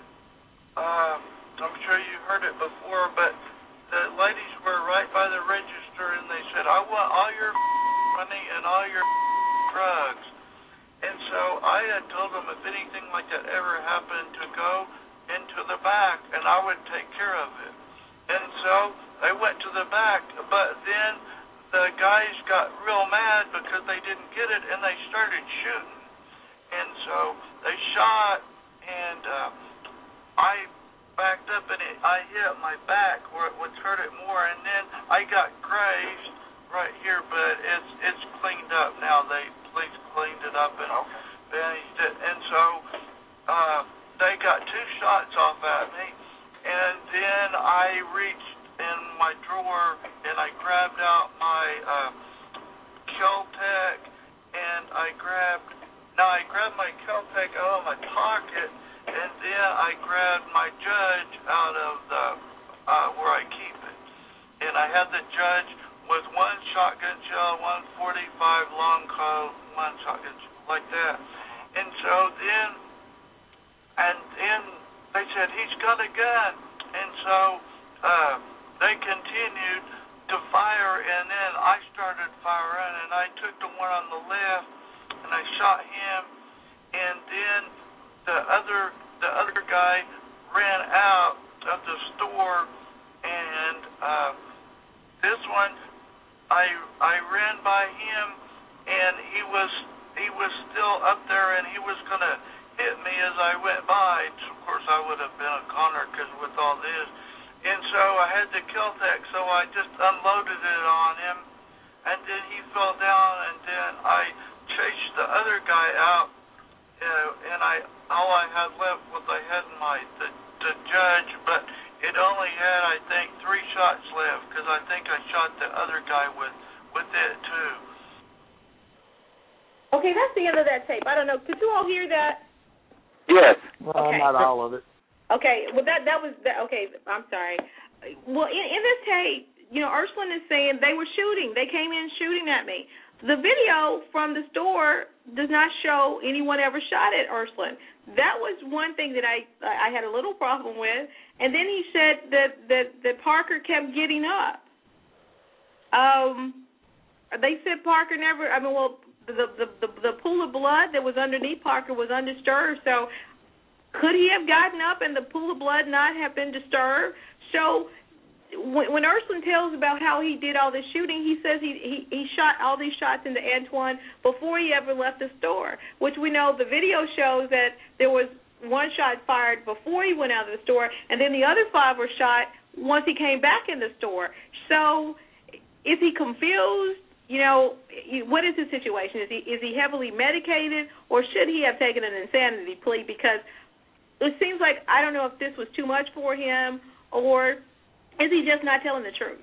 I'm sure you heard it before, but the ladies were right by the register, and they said, I want all your money and all your drugs. And so I had told them if anything like that ever happened to go into the back, and I would take care of it. And so they went to the back, but then the guys got real mad because they didn't get it, and they started shooting. And so they shot, and I backed up, and I hit my back where it would hurt it more, and then I got grazed right here, but it's cleaned up now. Police cleaned it up and bandaged it, and so they got 2 shots off at me, and then I reached in my drawer and I grabbed out my Kel-Tec, and I grabbed my Kel-Tec out of my pocket, and then I grabbed my Judge out of the where I keep it, and I had the Judge with 1 shotgun shell, 1 45 long coat, 1 shotgun shell, like that. And so then they said, he's got a gun. And so they continued to fire, and then I started firing, and I took the one on the left, and I shot him, and then the other guy ran out of the store, and this one, I ran by him, and he was still up there, and he was going to hit me as I went by. Of course, I would have been a goner because with all this. And so I had the Kel-Tec, so I just unloaded it on him, and then he fell down, and then I chased the other guy out, and all I had left was I had the Judge, but it only had, I think, 3 shots left, because I think I shot the other guy with it, too. Okay, that's the end of that tape. I don't know. Could you all hear that? Yes. Well, okay. Not all of it. Okay, well, that was okay, I'm sorry. Well, in this tape, Ursuline is saying they were shooting. They came in shooting at me. The video from the store does not show anyone ever shot at Ursuline. That was one thing that I had a little problem with. And then he said that Parker kept getting up. They said Parker never. The pool of blood that was underneath Parker was undisturbed. So could he have gotten up and the pool of blood not have been disturbed? So when Ursuline tells about how he did all this shooting, he says he shot all these shots into Antoine before he ever left the store, which we know the video shows that there was 1 shot fired before he went out of the store, and then the other 5 were shot once he came back in the store. So is he confused? What is his situation? Is he heavily medicated, or should he have taken an insanity plea? Because it seems like, I don't know if this was too much for him, or is he just not telling the truth?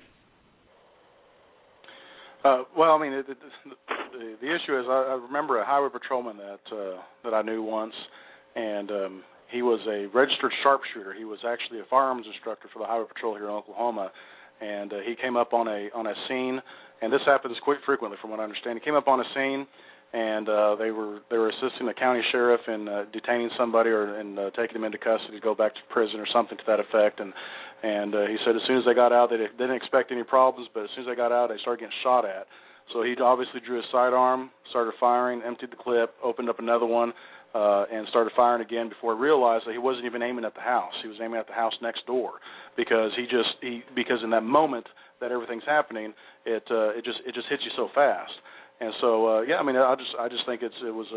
Well, I mean, the issue is I remember a highway patrolman that I knew once, and he was a registered sharpshooter. He was actually a firearms instructor for the highway patrol here in Oklahoma, and he came up on a scene, and this happens quite frequently from what I understand. He came up on a scene, and they were assisting the county sheriff in detaining somebody and taking them into custody to go back to prison or something to that effect. And he said as soon as they got out, they didn't expect any problems, but as soon as they got out, they started getting shot at. So he obviously drew his sidearm, started firing, emptied the clip, opened up another one, and started firing again before he realized that he wasn't even aiming at the house. He was aiming at the house next door because because in that moment that everything's happening, it just hits you so fast. And so I just think it was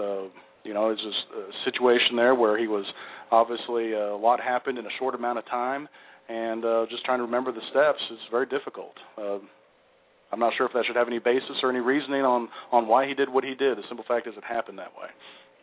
a situation there where he was obviously a lot happened in a short amount of time, and just trying to remember the steps is very difficult. I'm not sure if that should have any basis or any reasoning on why he did what he did. The simple fact is it happened that way.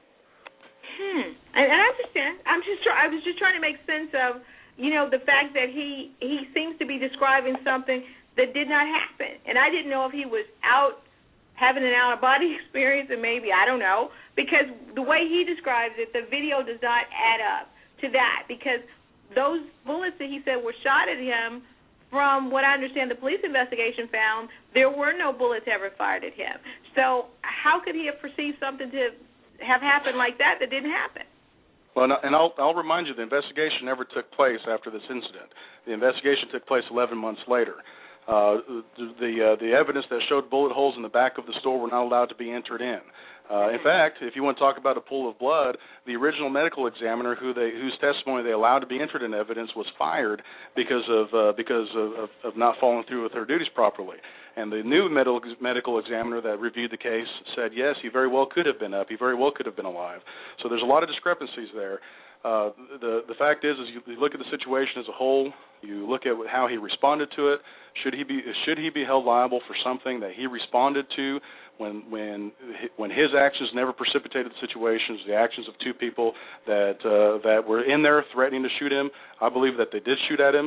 And I understand. I was just trying to make sense of, the fact that he seems to be describing something that did not happen. And I didn't know if he was out having an out-of-body experience, and maybe, I don't know, because the way he describes it, the video does not add up to that, because those bullets that he said were shot at him, from what I understand the police investigation found, there were no bullets ever fired at him. So how could he have perceived something to have happened like that didn't happen? Well, and I'll remind you, the investigation never took place after this incident. The investigation took place 11 months later. The evidence that showed bullet holes in the back of the store were not allowed to be entered in. In fact, if you want to talk about a pool of blood, the original medical examiner whose testimony they allowed to be entered in evidence was fired because of not following through with her duties properly. And the new medical examiner that reviewed the case said, yes, he very well could have been up. He very well could have been alive. So there's a lot of discrepancies there. The fact is you look at the situation as a whole. You look at how he responded to it. Should he be held liable for something that he responded to when his actions never precipitated the situations, the actions of two people that were in there threatening to shoot him? I believe that they did shoot at him,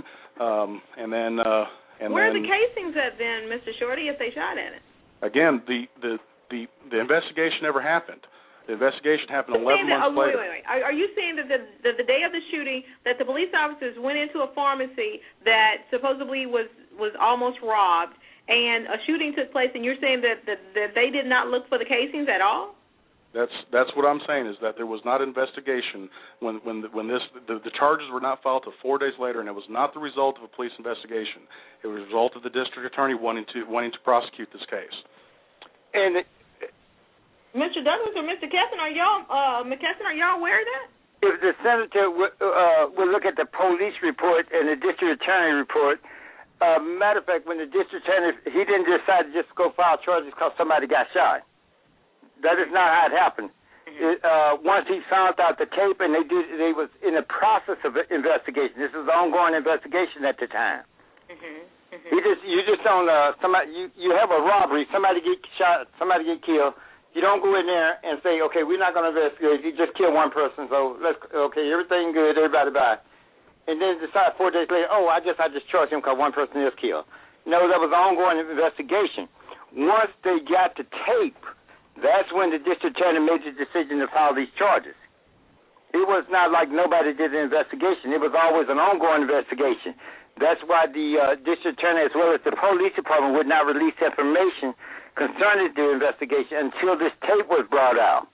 Where are the casings at then, Mr. Shorty, if they shot at it? Again, the investigation never happened. The investigation happened 11 months later. Wait. Are you saying that the day of the shooting, that the police officers went into a pharmacy that supposedly was almost robbed, and a shooting took place, and you're saying that they did not look for the casings at all? That's what I'm saying, is that there was not an investigation when the charges were not filed until 4 days later, and it was not the result of a police investigation. It was the result of the district attorney wanting to prosecute this case. And Mr. Douglas or Mr. Kesson, are y'all aware of that? If the senator would look at the police report and the district attorney report, matter of fact, when the district attorney, he didn't decide to just go file charges because somebody got shot. That is not how it happened. Once he found out the tape, and they was in the process of investigation. This is an ongoing investigation at the time. You just don't you have a robbery, somebody get shot, somebody get killed. You don't go in there and say, okay, we're not going to investigate. You just kill one person, so everything good, everybody bye. And then decide 4 days later, I just charged him because one person is killed. No, that was an ongoing investigation. Once they got the tape, that's when the district attorney made the decision to file these charges. It was not like nobody did an investigation. It was always an ongoing investigation. That's why the district attorney as well as the police department would not release information concerning the investigation until this tape was brought out.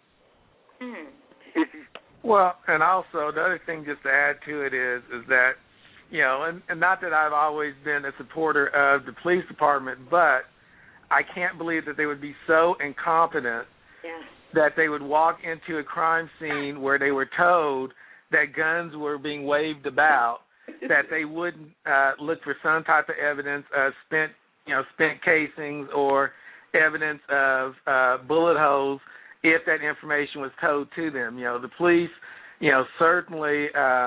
Well, and also the other thing just to add to it is that, and not that I've always been a supporter of the police department, but I can't believe that they would be so incompetent that they would walk into a crime scene where they were told that guns were being waved about, that they wouldn't look for some type of evidence of spent casings or evidence of bullet holes if that information was told to them. The police, certainly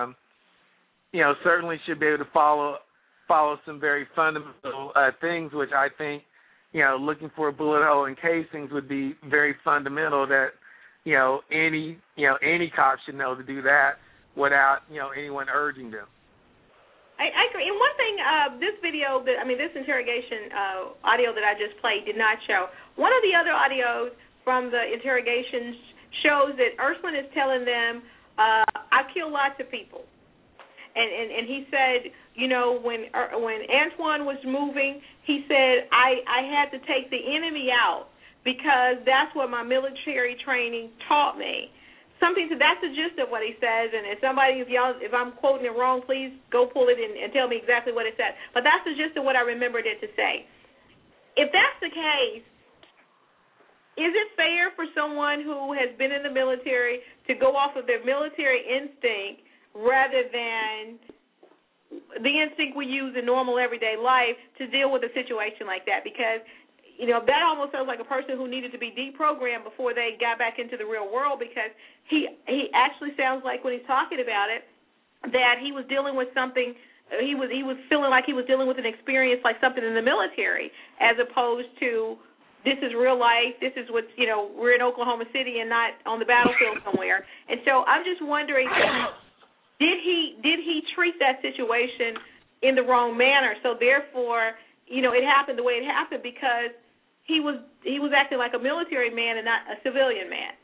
should be able to follow some very fundamental things, which I think, looking for a bullet hole in casings would be very fundamental. That any cop should know to do that without anyone urging them. I agree. And one thing, this video, this interrogation audio that I just played did not show. One of the other audios from the interrogation shows that Ersland is telling them, I kill lots of people. And he said, when Antoine was moving, he said, I had to take the enemy out because that's what my military training taught me. That's the gist of what he says, and if I'm quoting it wrong, please go pull it and tell me exactly what it said. But that's the gist of what I remembered it to say. If that's the case, is it fair for someone who has been in the military to go off of their military instinct rather than the instinct we use in normal everyday life to deal with a situation like that? Because that almost sounds like a person who needed to be deprogrammed before they got back into the real world, because he actually sounds like when he's talking about it that he was dealing with something he was feeling like he was dealing with an experience like something in the military, as opposed to this is real life. This is what's, we're in Oklahoma City and not on the battlefield somewhere. And so I'm just wondering, did he treat that situation in the wrong manner? So therefore, it happened the way it happened because he was acting like a military man and not a civilian man.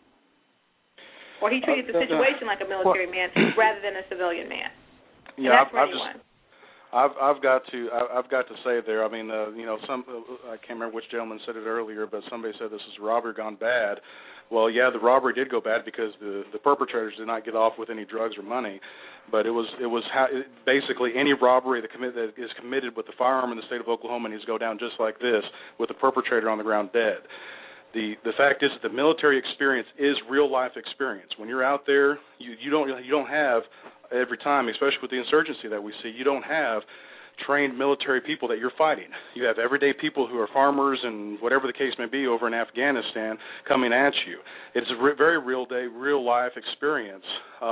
Or he treated the situation like a military man rather than a civilian man. Yeah, I've got to say there. I mean, I can't remember which gentleman said it earlier, but somebody said this is robbery gone bad. Well, yeah, the robbery did go bad because the perpetrators did not get off with any drugs or money, but it was basically any robbery that is committed with the firearm in the state of Oklahoma needs to go down just like this, with the perpetrator on the ground dead. The fact is that the military experience is real life experience. When you're out there, you don't have every time, especially with the insurgency that we see, you don't have trained military people that you're fighting. You have everyday people who are farmers and whatever the case may be over in Afghanistan coming at you. It's a very real life experience,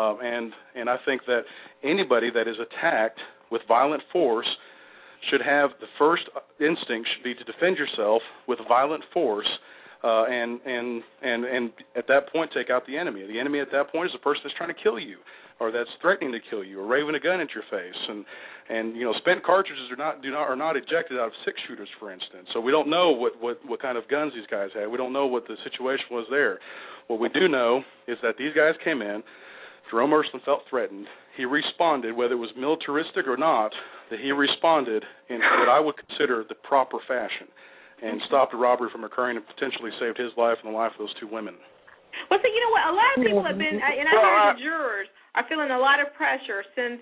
and I think that anybody that is attacked with violent force should have the first instinct should be to defend yourself with violent force. And at that point, take out the enemy. The enemy at that point is the person that's trying to kill you, or that's threatening to kill you, or waving a gun at your face. And spent cartridges are not ejected out of 6-shooters, for instance. So we don't know what kind of guns these guys had. We don't know what the situation was there. What we do know is that these guys came in. Jerome Ersland felt threatened. He responded, whether it was militaristic or not, that he responded in what I would consider the proper fashion, and stopped a robbery from occurring and potentially saved his life and the life of those 2 women. Well, so you know what? A lot of people have been, and I hear the jurors are feeling a lot of pressure since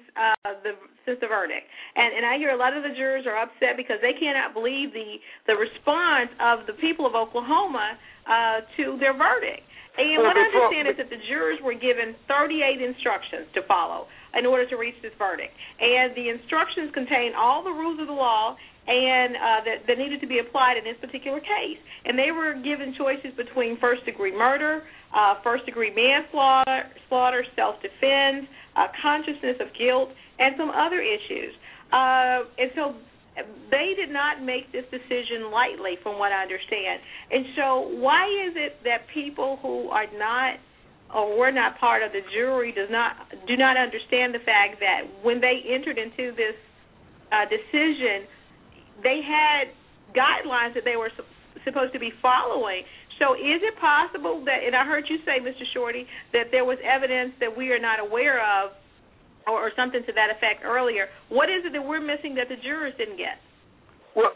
the verdict, and I hear a lot of the jurors are upset because they cannot believe the response of the people of Oklahoma to their verdict. And what I understand is that the jurors were given 38 instructions to follow in order to reach this verdict, and the instructions contain all the rules of the law and that needed to be applied in this particular case. And they were given choices between first-degree murder, first-degree manslaughter, self-defense, consciousness of guilt, and some other issues. And so they did not make this decision lightly, from what I understand. And so why is it that people who are not or were not part of the jury do not understand the fact that when they entered into this decision, they had guidelines that they were supposed to be following. So is it possible that, and I heard you say, Mr. Shorty, that there was evidence that we are not aware of or something to that effect earlier. What is it that we're missing that the jurors didn't get? Well,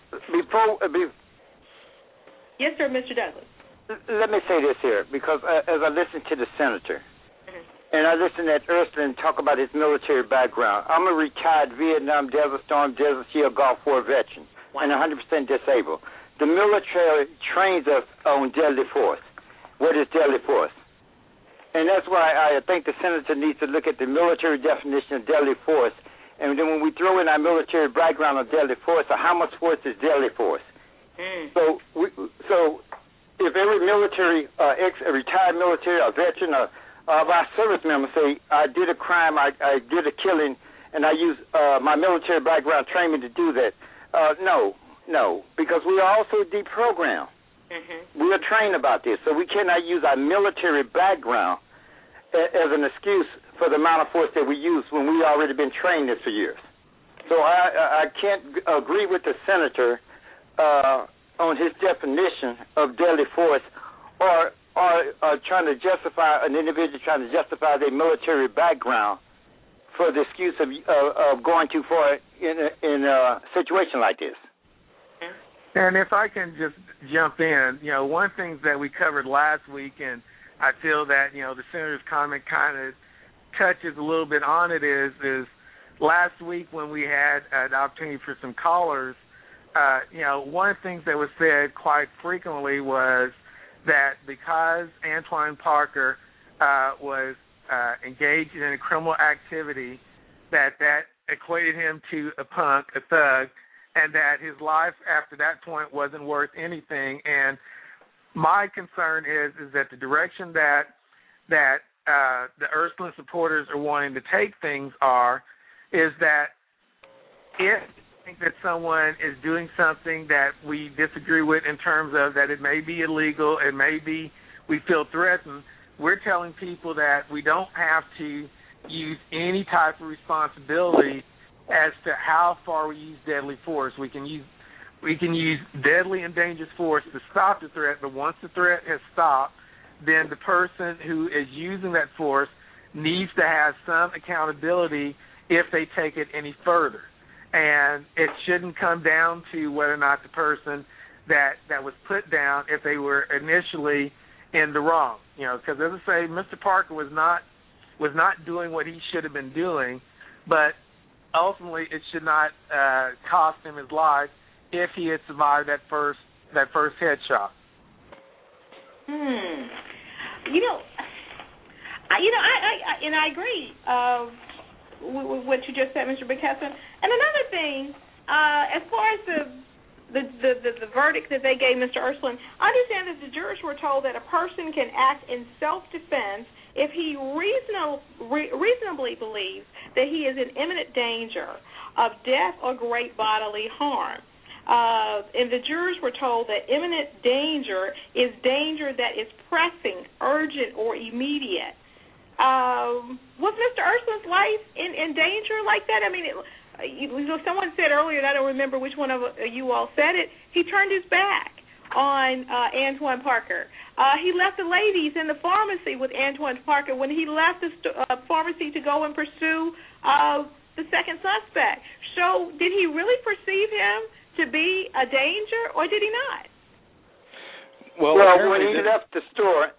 Yes, sir, Mr. Douglas. Let me say this here, because as I listened to the senator, and I listened to Ersland talk about his military background. I'm a retired Vietnam, Desert Storm, Desert Shield, Gulf War veteran, and 100% disabled. The military trains us on deadly force. What is deadly force? And that's why I think the senator needs to look at the military definition of deadly force, and then when we throw in our military background on deadly force, how much force is deadly force? So if every military, a retired military, a veteran, our service members say, I did a crime, I did a killing, and I use my military background training to do that. No, because we are also deprogrammed. We are trained about this, so we cannot use our military background as an excuse for the amount of force that we use when we already been trained this for years. So I can't agree with the senator on his definition of deadly force, or trying to justify an individual trying to justify their military background for the excuse of going too far in a situation like this. And if I can just jump in, one thing that we covered last week, and I feel that, the senator's comment kind of touches a little bit on it, is last week when we had an opportunity for some callers, one of the things that was said quite frequently was that because Antoine Parker was engaged in a criminal activity, that equated him to a punk, a thug, and that his life after that point wasn't worth anything. And my concern is that the direction that the Ersland supporters are wanting to take things is that if you think that someone is doing something that we disagree with in terms of that it may be illegal and maybe we feel threatened, we're telling people that we don't have to use any type of responsibility as to how far we use deadly force. We can use deadly and dangerous force to stop the threat, but once the threat has stopped, then the person who is using that force needs to have some accountability if they take it any further. And it shouldn't come down to whether or not the person that was put down, if they were initially in the wrong. Because as I say, Mr. Parker was not doing what he should have been doing, but ultimately it should not cost him his life if he had survived that first headshot. I agree with what you just said, Mr. Beckesson. And another thing, as far as the verdict that they gave Mr. Ersland, I understand that the jurors were told that a person can act in self-defense if he reasonably believes that he is in imminent danger of death or great bodily harm. And the jurors were told that imminent danger is danger that is pressing, urgent, or immediate. Was Mr. Ersland's life in danger like that? I mean, someone said earlier, and I don't remember which one of you all said it, he turned his back on Antoine Parker. He left the ladies in the pharmacy with Antoine Parker when he left the pharmacy to go and pursue the second suspect. So did he really perceive him to be a danger, or did he not? Well, when he left the store,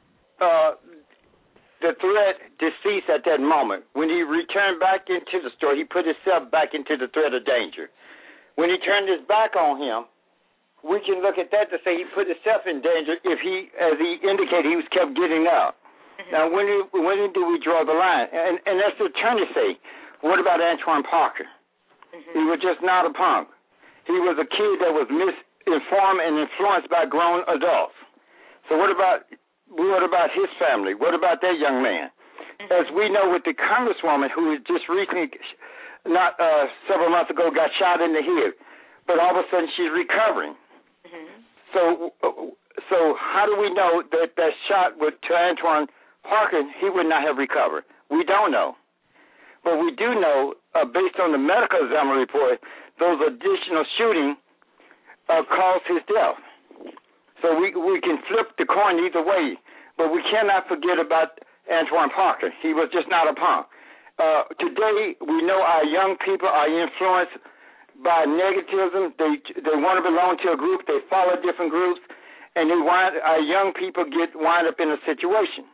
the threat deceased at that moment. When he returned back into the store, he put himself back into the threat of danger. When he turned his back on him, we can look at that to say he put himself in danger if he, as he indicated, he was kept getting up. Mm-hmm. Now, when do we draw the line? And that's the attorney say, what about Antoine Parker? Mm-hmm. He was just not a punk. He was a kid that was misinformed and influenced by grown adults. So what about his family? What about that young man? Mm-hmm. As we know with the Congresswoman who just recently, not several months ago, got shot in the head, but all of a sudden she's recovering. Mm-hmm. So how do we know that shot to Antoine Parker, he would not have recovered? We don't know. But we do know, based on the medical examiner report, those additional shooting caused his death. So we can flip the coin either way, but we cannot forget about Antoine Parker. He was just not a punk. Today, we know our young people are influenced by negativism. They want to belong to a group. They follow different groups, and our young people wind up in a situation.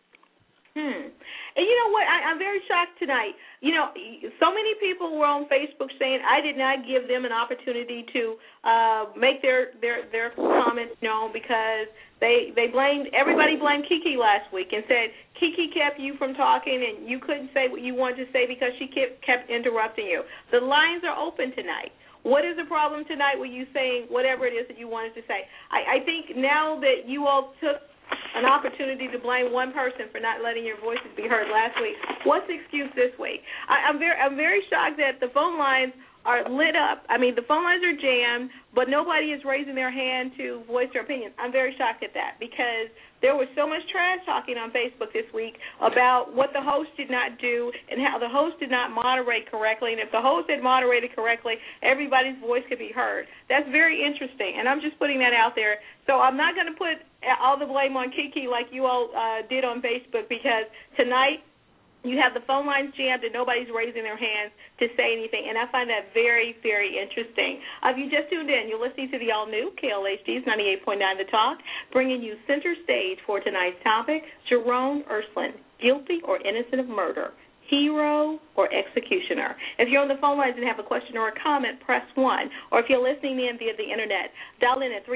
And you know what? I'm very shocked tonight. So many people were on Facebook saying I did not give them an opportunity to make their comments known because everybody blamed Kiki last week and said Kiki kept you from talking and you couldn't say what you wanted to say because she kept interrupting you. The lines are open tonight. What is the problem tonight with you saying whatever it is that you wanted to say? I think now that you all took an opportunity to blame one person for not letting your voices be heard last week, what's the excuse this week? I'm very shocked that the phone lines are lit up. I mean, the phone lines are jammed, but nobody is raising their hand to voice their opinion. I'm very shocked at that because there was so much trash talking on Facebook this week about what the host did not do and how the host did not moderate correctly. And if the host had moderated correctly, everybody's voice could be heard. That's very interesting, and I'm just putting that out there. So I'm not going to put all the blame on Kiki like you all did on Facebook because tonight you have the phone lines jammed and nobody's raising their hands to say anything, and I find that very, very interesting. If you just tuned in, you're listening to the all-new KLHD's 98.9 The Talk, bringing you center stage for tonight's topic, Jerome Ersland, guilty or innocent of murder, hero or executioner. If you're on the phone lines and have a question or a comment, press 1. Or if you're listening in via the Internet, dial in at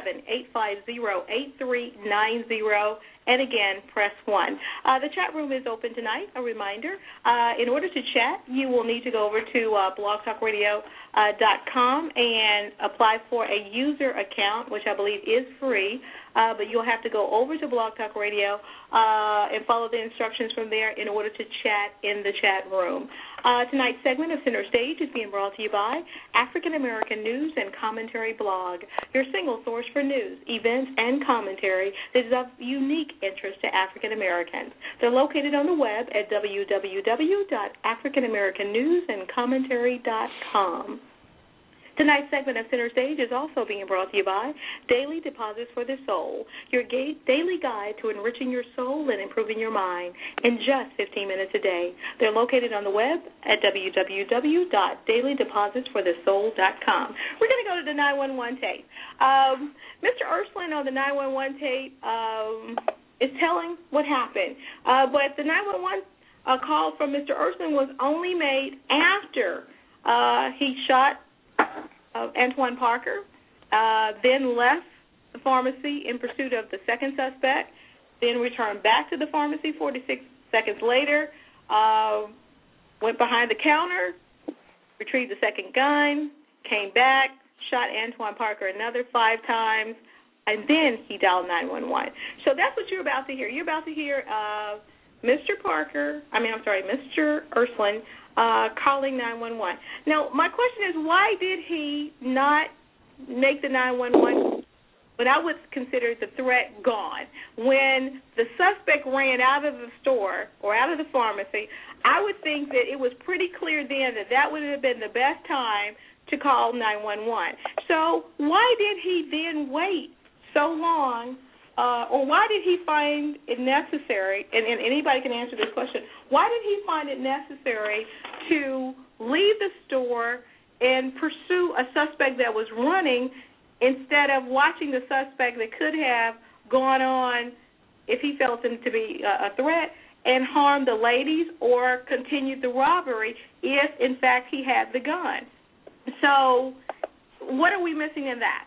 347-850-8390. And again, press 1. The chat room is open tonight. A reminder, in order to chat, you will need to go over to blogtalkradio.com and apply for a user account, which I believe is free. but you'll have to go over to Blog Talk Radio and follow the instructions from there in order to chat in the chat room. Tonight's segment of Center Stage is being brought to you by African American News and Commentary Blog, your single source for news, events, and commentary that is of unique interest to African Americans. They're located on the web at www.africanamericanNewsandCommentary.com. Tonight's segment of Center Stage is also being brought to you by Daily Deposits for the Soul, your daily guide to enriching your soul and improving your mind in just 15 minutes a day. They're located on the web at www.dailydepositsforthesoul.com. We're going to go to the 911 tape. Mr. Ursuline on the 911 tape is telling what happened, but the 911 call from Mr. Ursuline was only made after he shot Antoine Parker, then left the pharmacy in pursuit of the second suspect, then returned back to the pharmacy 46 seconds later, went behind the counter, retrieved the second gun, came back, shot Antoine Parker another 5 times, and then he dialed 911. So that's what you're about to hear. You're about to hear Mr. Ursuline calling 911. Now, my question is, why did he not make the 911 when I would consider the threat gone? When the suspect ran out of the store or out of the pharmacy, I would think that it was pretty clear then that that would have been the best time to call 911. So why did he then wait so long? Or why did he find it necessary, and anybody can answer this question, why did he find it necessary to leave the store and pursue a suspect that was running instead of watching the suspect that could have gone on, if he felt him to be a threat, and harmed the ladies or continued the robbery if, in fact, he had the gun? So what are we missing in that?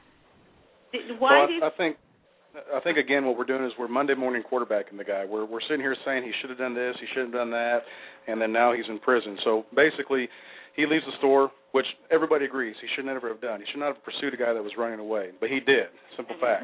I think, again, what we're doing is we're Monday morning quarterbacking the guy. We're sitting here saying he should have done this, he shouldn't have done that, and then now he's in prison. So basically, he leaves the store, which everybody agrees he should never have done. He should not have pursued a guy that was running away, but he did. Simple fact.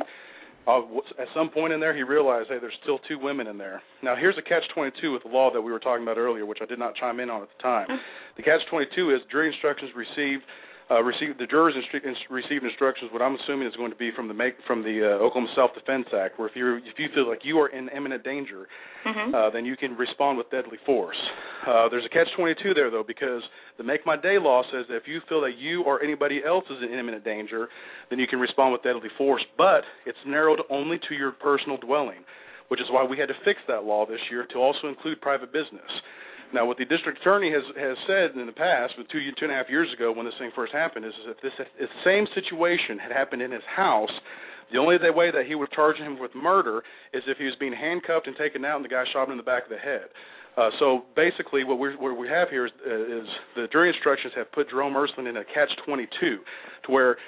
At some point in there, he realized, hey, there's still 2 women in there. Now, here's a catch-22 with the law that we were talking about earlier, which I did not chime in on at the time. The catch-22 is jury instructions received. The jurors received instructions. What I'm assuming is going to be from the Oklahoma Self-Defense Act, where if you feel like you are in imminent danger, then you can respond with deadly force. There's a catch-22 there, though, because the Make My Day law says that if you feel that you or anybody else is in imminent danger, then you can respond with deadly force. But it's narrowed only to your personal dwelling, which is why we had to fix that law this year to also include private business. Now, what the district attorney has said in the past, 2.5 years ago when this thing first happened, is that if the same situation had happened in his house, the only way that he would charge him with murder is if he was being handcuffed and taken out and the guy shot him in the back of the head. So basically what we have here is the jury instructions have put Jerome Ursuline in a catch-22 to where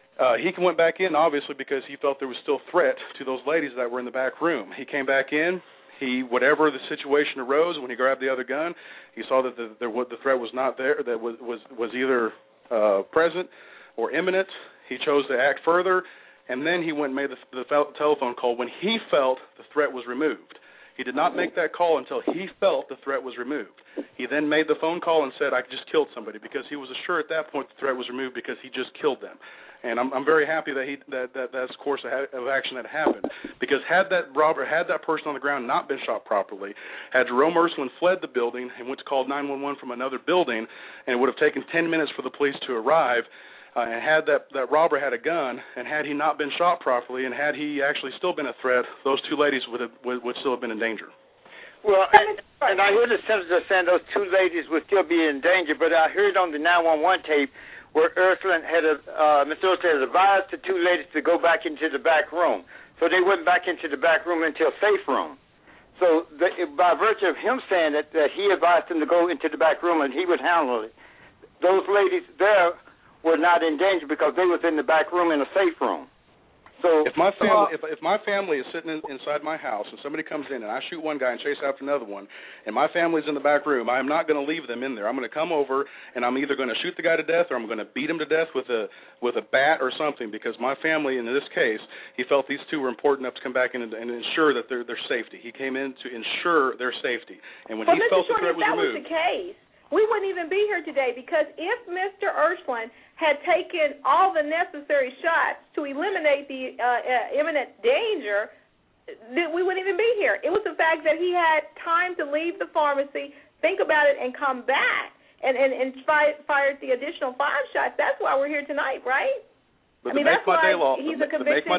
he went back in, obviously, because he felt there was still threat to those ladies that were in the back room. He came back in. Whatever the situation arose, when he grabbed the other gun, he saw that the threat was not there, that was either present or imminent. He chose to act further, and then he went and made the telephone call when he felt the threat was removed. He did not make that call until he felt the threat was removed. He then made the phone call and said, I just killed somebody, because he was assured at that point the threat was removed because he just killed them. And I'm very happy that that's course of action that happened, because had that person on the ground not been shot properly, had Jerome Ursuline fled the building and went to call 911 from another building, and it would have taken 10 minutes for the police to arrive, and had that robber had a gun, and had he not been shot properly, and had he actually still been a threat, those 2 ladies would still have been in danger. Well, and I heard the senator saying those 2 ladies would still be in danger, but I heard on the 911 tape where Ursuline Mr. Ursuline had advised the 2 ladies to go back into the back room. So they went back into the back room into a safe room. So by virtue of him saying that he advised them to go into the back room and he would handle it, those ladies there were not in danger because they was in the back room in a safe room. So if my family is sitting inside my house and somebody comes in and I shoot one guy and chase after another one, and my family's in the back room, I am not going to leave them in there. I'm going to come over and I'm either going to shoot the guy to death or I'm going to beat him to death with a bat or something, because my family, in this case, he felt these two were important enough to come back in and ensure that their safety. He came in to ensure their safety, and when he felt the threat was removed. If that was the case, we wouldn't even be here today, because if Mr. Ursuline had taken all the necessary shots to eliminate the imminent danger, we wouldn't even be here. It was the fact that he had time to leave the pharmacy, think about it, and come back and fired the additional 5 shots. That's why we're here tonight, right? But that's why he's a convicted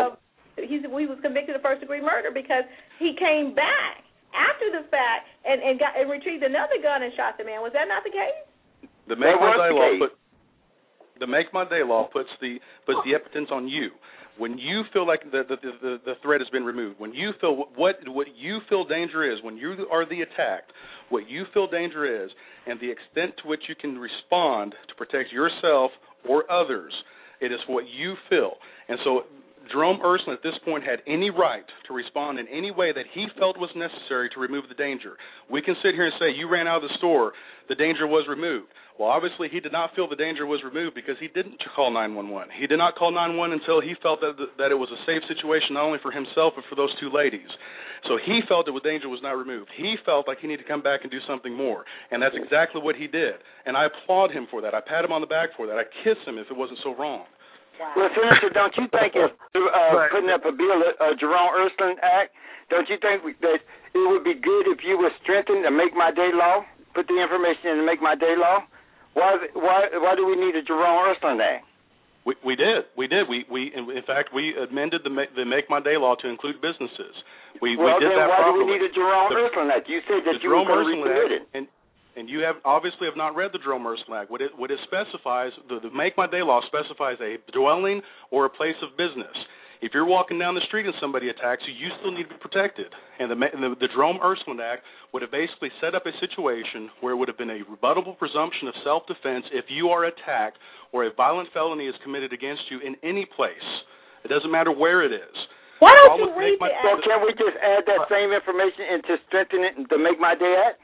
he was convicted of first-degree murder, because he came back after the fact and retrieved another gun and shot the man. Was that not the case? The Make My Day law the Make My Day law puts the impotence on you. When you feel like the threat has been removed, when you feel what you feel danger is, when you are the attacked, what you feel danger is, and the extent to which you can respond to protect yourself or others, it is what you feel. And so Jerome Ursuline at this point had any right to respond in any way that he felt was necessary to remove the danger. We can sit here and say, you ran out of the store, the danger was removed. Well, obviously he did not feel the danger was removed because he didn't call 911. He did not call 911 until he felt that it was a safe situation not only for himself but for those 2 ladies. So he felt that the danger was not removed. He felt like he needed to come back and do something more, and that's exactly what he did. And I applaud him for that. I pat him on the back for that. I kiss him if it wasn't so wrong. Wow. Well, Senator, don't you think if putting up a bill, a Jerome Ursuline Act, don't you think that it would be good if you would strengthen the Make My Day law, put the information in the Make My Day law? Why do we need a Jerome Ursuline Act? We did. In fact, we amended the Make My Day law to include businesses. We did that why properly. do we need a Jerome Ursuline Act? You said that you were going to recommit it. And you obviously have not read the Jerome Ursuline Act. What it specifies, the Make My Day law specifies a dwelling or a place of business. If you're walking down the street and somebody attacks you, you still need to be protected. And the Jerome Ursuline Act would have basically set up a situation where it would have been a rebuttable presumption of self-defense if you are attacked or a violent felony is committed against you in any place. It doesn't matter where it is. Why don't you read the Act? So can we just add that same information into strengthening the Make My Day Act?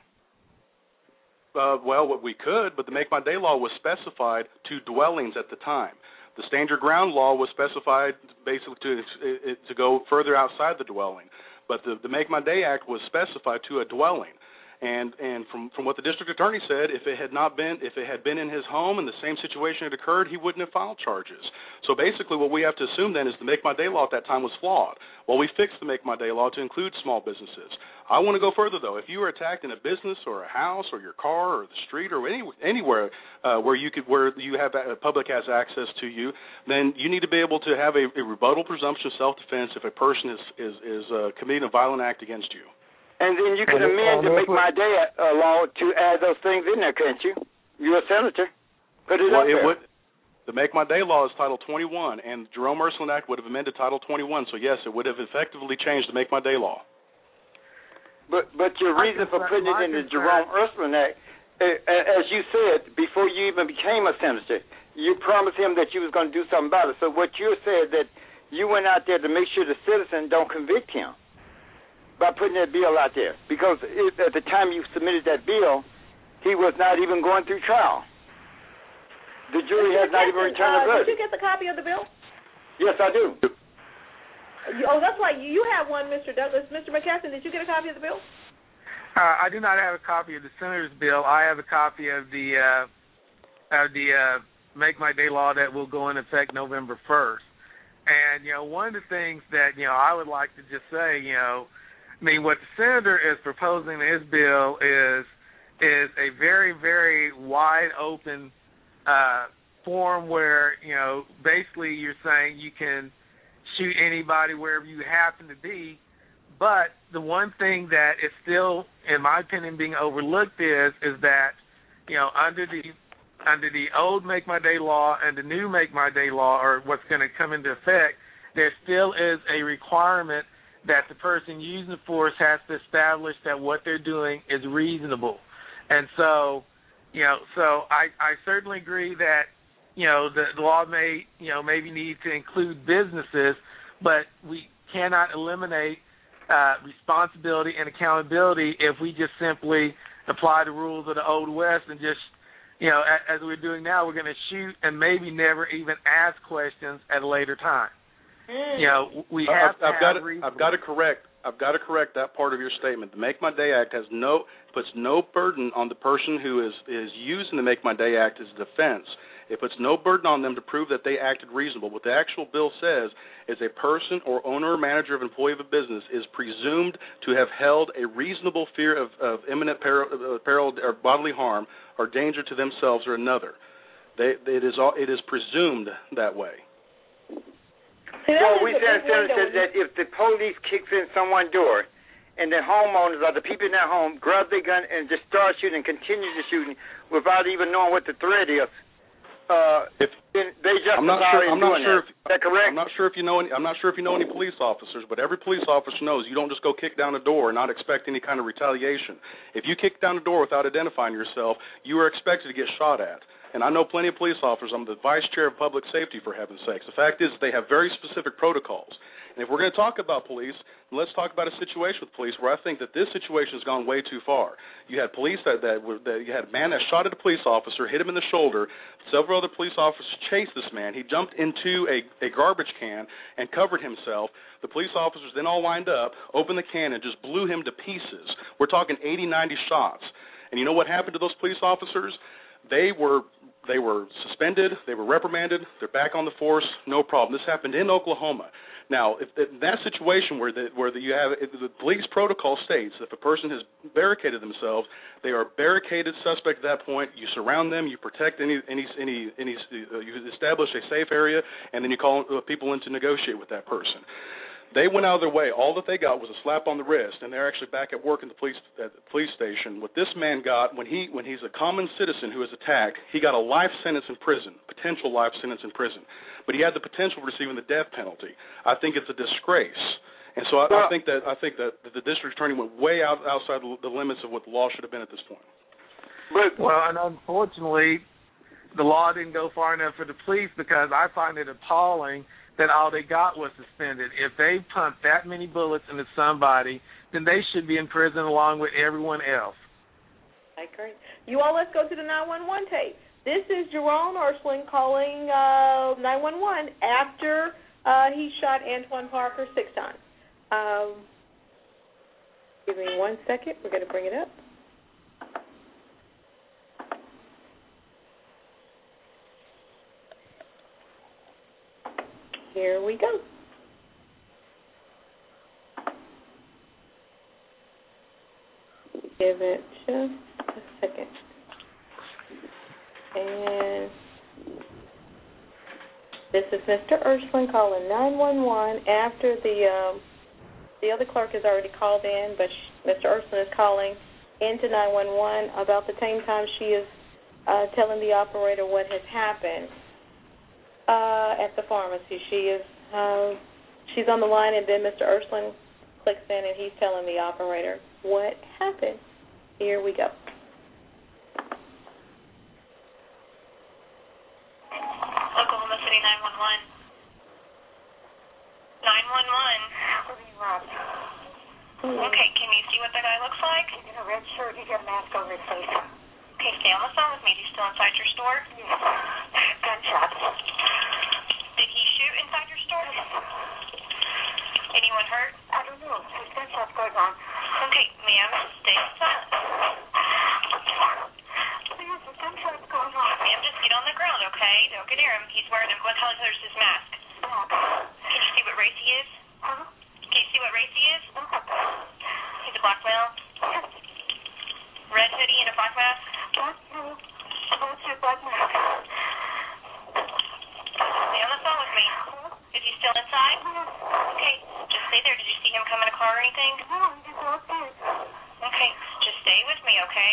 Well, we could, but the Make My Day law was specified to dwellings at the time. The Stand Your Ground law was specified basically to go further outside the dwelling, but the Make My Day Act was specified to a dwelling. And from what the district attorney said, if it had been in his home and the same situation had occurred, he wouldn't have filed charges. So basically, what we have to assume then is the Make My Day law at that time was flawed. Well, we fixed the Make My Day law to include small businesses. I want to go further though. If you were attacked in a business or a house or your car or the street or anywhere where you have public has access to you, then you need to be able to have a rebuttable presumption of self-defense if a person is committing a violent act against you. And then you can amend the Make My Day law to add those things in there, can't you? You're a senator. Put it up there. The Make My Day law is Title 21, and the Jerome Ursuline Act would have amended Title 21. So, yes, it would have effectively changed the Make My Day law. But your reason for putting it in the Jerome Ursuline Act, as you said, before you even became a senator, you promised him that you was going to do something about it. So what you said that you went out there to make sure the citizen don't convict him by putting that bill out there, because at the time you submitted that bill, he was not even going through trial. The jury has not even returned a verdict. Did you get the copy of the bill? Yes, I do. That's why you have one, Mr. Douglas. Mr. McKesson, did you get a copy of the bill? I do not have a copy of the senator's bill. I have a copy of the Make My Day law that will go in effect November 1st. And one of the things that I would like to just say, what the senator is proposing in his bill is a very, very wide open form where basically you're saying you can shoot anybody wherever you happen to be, but the one thing that is still, in my opinion, being overlooked is that under the old Make My Day law and the new Make My Day law, or what's going to come into effect, there still is a requirement that the person using the force has to establish that what they're doing is reasonable. And so, I certainly agree that the law may, maybe need to include businesses, but we cannot eliminate responsibility and accountability if we just simply apply the rules of the Old West and just, as we're doing now, we're going to shoot and maybe never even ask questions at a later time. We have I've got to correct that part of your statement. The Make My Day Act puts no burden on the person who is using the Make My Day Act as defense. It puts no burden on them to prove that they acted reasonable. What the actual bill says is a person or owner or manager of employee of a business is presumed to have held a reasonable fear of imminent peril or bodily harm or danger to themselves or another. It is presumed that way. So we said that if the police kicks in someone's door and the homeowners or the people in that home grab their gun and just start shooting and continue to shooting without even knowing what the threat is, they just I'm not sure if is that correct? I'm not sure if you know any police officers, but every police officer knows you don't just go kick down a door and not expect any kind of retaliation. If you kick down a door without identifying yourself, you are expected to get shot at. And I know plenty of police officers. I'm the vice chair of public safety, for heaven's sakes. The fact is they have very specific protocols. And if we're going to talk about police, let's talk about a situation with police where I think that this situation has gone way too far. You had police you had a man that shot at a police officer, hit him in the shoulder. Several other police officers chased this man. He jumped into a garbage can and covered himself. The police officers then all lined up, opened the can, and just blew him to pieces. We're talking 80, 90 shots. And you know what happened to those police officers? They were suspended. They were reprimanded. They're back on the force. No problem. This happened in Oklahoma. Now, if that situation where you have the police protocol states if a person has barricaded themselves, they are barricaded suspect at that point. You surround them. You protect any. You establish a safe area, and then you call people in to negotiate with that person. They went out of their way. All that they got was a slap on the wrist, and they're actually back at work at the police station. What this man got, when he's a common citizen who is attacked, he got a life sentence in prison, potential life sentence in prison. But he had the potential for receiving the death penalty. I think it's a disgrace. And so I think that the district attorney went way outside the limits of what the law should have been at this point. Well, and unfortunately, the law didn't go far enough for the police because I find it appalling that all they got was suspended. If they pumped that many bullets into somebody, then they should be in prison along with everyone else. I agree. You all, let's go to the 911 tape. This is Jerome Ursland calling 911 after he shot Antoine Parker 6 times. Give me 1 second. We're going to bring it up. Here we go. Give it just a second. And this is Mr. Ursland calling 911 after the other clerk has already called in, but Mr. Ursland is calling into 911 about the same time she is telling the operator what has happened. At the pharmacy. She's on the line, and then Mr. Ursland clicks in, and he's telling the operator what happened. Here we go. Oklahoma City 911. 911. Okay, can you see what the guy looks like? He's in a red shirt. He's got a mask over his face. Okay, stay on the phone with me. Is he still inside your store? Yes. Gunshots. Did he shoot inside your store? Yes. Anyone hurt? I don't know. There's gunshots going on. Okay, ma'am, stay silent. There's gunshots going on. Ma'am, just get on the ground, okay? Don't get near him. He's wearing what color is his mask? Black. Can you see what race he is? Huh? Can you see what race he is? He's a black male? Yes. Red hoodie and a black mask? Black male. Black mask. Stay on the phone with me. Is he still inside? Okay, just stay there. Did you see him come in a car or anything? No, he's outside. Okay, just stay with me, okay?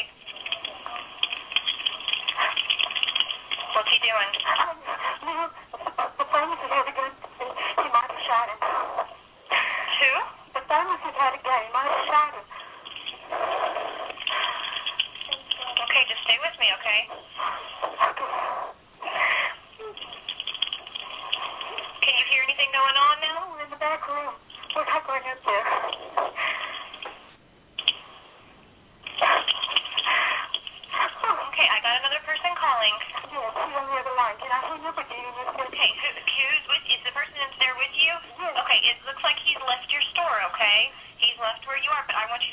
What's he doing? The pharmacist had a gun. He might have shot him. Who? The pharmacist had a gun. He might have shot him. Okay, just stay with me, okay?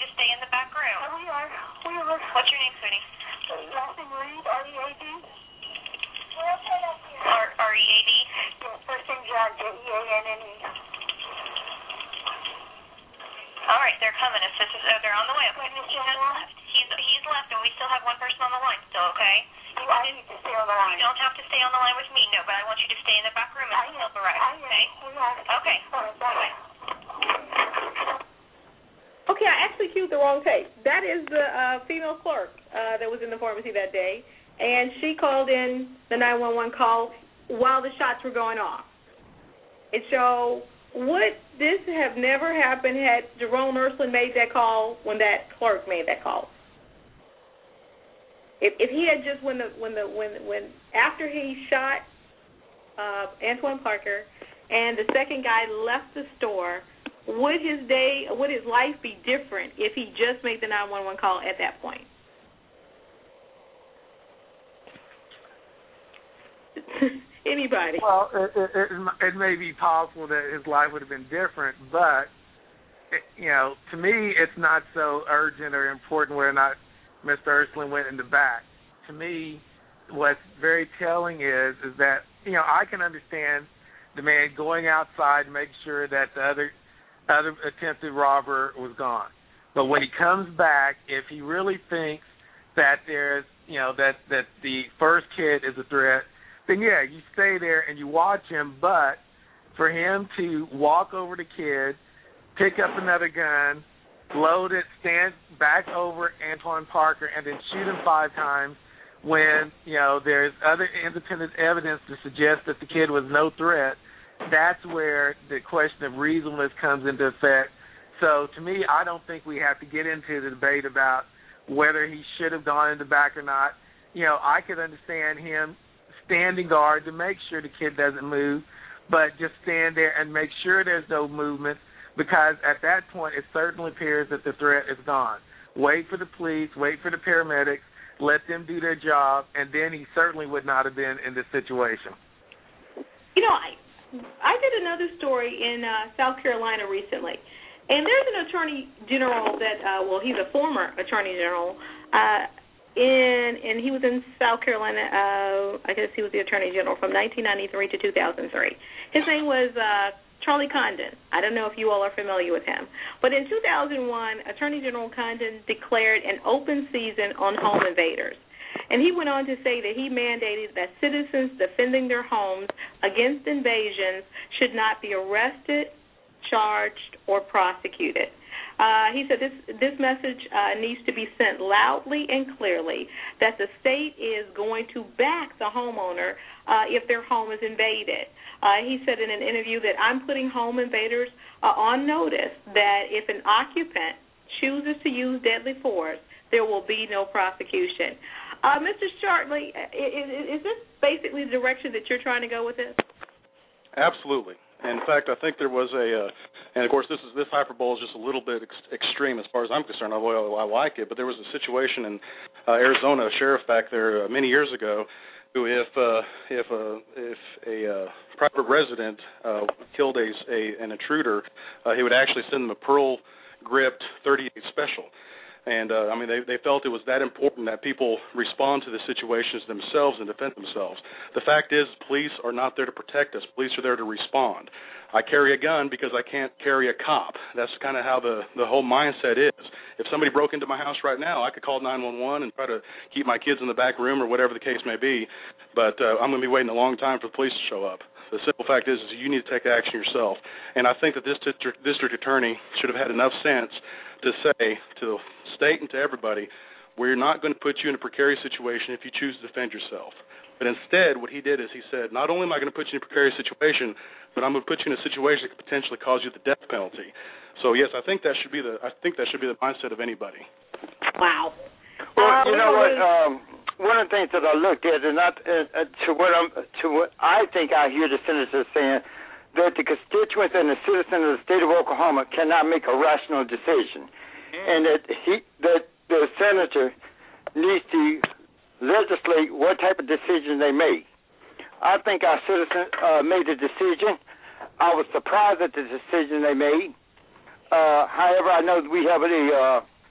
to stay in the back room. We are. What's your name, sweetie? Last name Reed, R-E-A-D. R-E-A-D? First name John, J-E-A-N-N-E. All right, they're coming. They're on the way. Wait, Miss John? He's left, and we still have one person on the line still, okay? I need to stay on the line. You don't have to stay on the line with me, no, but I want you to stay in the back room until Silver arrives, okay? Okay. Bye-bye. Okay, I actually queued the wrong tape. That is the female clerk that was in the pharmacy that day, and she called in the 911 call while the shots were going off. And so would this have never happened had Jerome Ursuline made that call when that clerk made that call? If he had just when after he shot Antoine Parker and the second guy left the store, would his life be different if he just made the 911 call at that point? Anybody? Well, it may be possible that his life would have been different, but to me, it's not so urgent or important whether or not Mr. Ursuline went in the back. To me, what's very telling is that I can understand the man going outside to make sure that the other attempted robber was gone. But when he comes back, if he really thinks that there's that the first kid is a threat, then yeah, you stay there and you watch him. But for him to walk over the kid, pick up another gun, load it, stand back over Antoine Parker, and then shoot him 5 times when, there's other independent evidence to suggest that the kid was no threat, that's where the question of reasonableness comes into effect. So to me, I don't think we have to get into the debate about whether he should have gone in the back or not. I could understand him standing guard to make sure the kid doesn't move, but just stand there and make sure there's no movement, because at that point it certainly appears that the threat is gone. Wait for the police, wait for the paramedics, let them do their job, and then he certainly would not have been in this situation. I did another story in South Carolina recently, and there's an attorney general that, he's a former attorney general, and he was in South Carolina, I guess he was the attorney general from 1993 to 2003. His name was Charlie Condon. I don't know if you all are familiar with him. But in 2001, Attorney General Condon declared an open season on home invaders. And he went on to say that he mandated that citizens defending their homes against invasions should not be arrested, charged, or prosecuted. He said this message needs to be sent loudly and clearly that the state is going to back the homeowner if their home is invaded. He said in an interview that I'm putting home invaders on notice that if an occupant chooses to use deadly force, there will be no prosecution. Mr. Shartley, is this basically the direction that you're trying to go with this? Absolutely. In fact, I think there was and of course this hyperbole is just a little bit extreme as far as I'm concerned. I like it, but there was a situation in Arizona, a sheriff back there many years ago, who if a private resident killed an intruder, he would actually send them a pearl-gripped .38 special. And, they felt it was that important that people respond to the situations themselves and defend themselves. The fact is, police are not there to protect us. Police are there to respond. I carry a gun because I can't carry a cop. That's kind of how the whole mindset is. If somebody broke into my house right now, I could call 911 and try to keep my kids in the back room or whatever the case may be, but I'm going to be waiting a long time for the police to show up. The simple fact is you need to take action yourself. And I think that this district attorney should have had enough sense to say to the state and to everybody, we're not going to put you in a precarious situation if you choose to defend yourself. But instead, what he did is he said, not only am I going to put you in a precarious situation, but I'm going to put you in a situation that could potentially cause you the death penalty. So yes, I think that should be the mindset of anybody. Wow. Well, you know what? One of the things that I looked at, and to what I think I hear the senator saying, that the constituents and the citizens of the state of Oklahoma cannot make a rational decision, and that the senator needs to legislate what type of decision they make. I think our citizens made a decision. I was surprised at the decision they made. However, I know that we have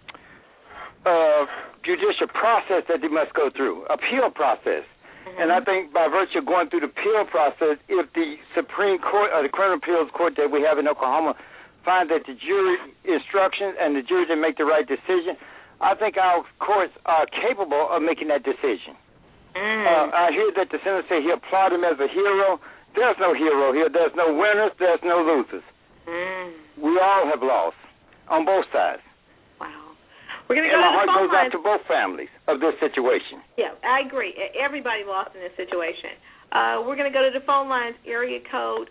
judicial process that they must go through, appeal process. And I think by virtue of going through the appeal process, if the Supreme Court or the Criminal Appeals Court that we have in Oklahoma find that the jury instructions and the jury didn't make the right decision, I think our courts are capable of making that decision. I hear that the senator say he applaud him as a hero. There's no hero here. There's no winners. There's no losers. We all have lost on both sides. Wow. We're going to go to the phone lines. And my heart goes out lines. to both families of this situation. Yeah, I agree. Everybody lost in this situation. We're going to go to the phone lines, area code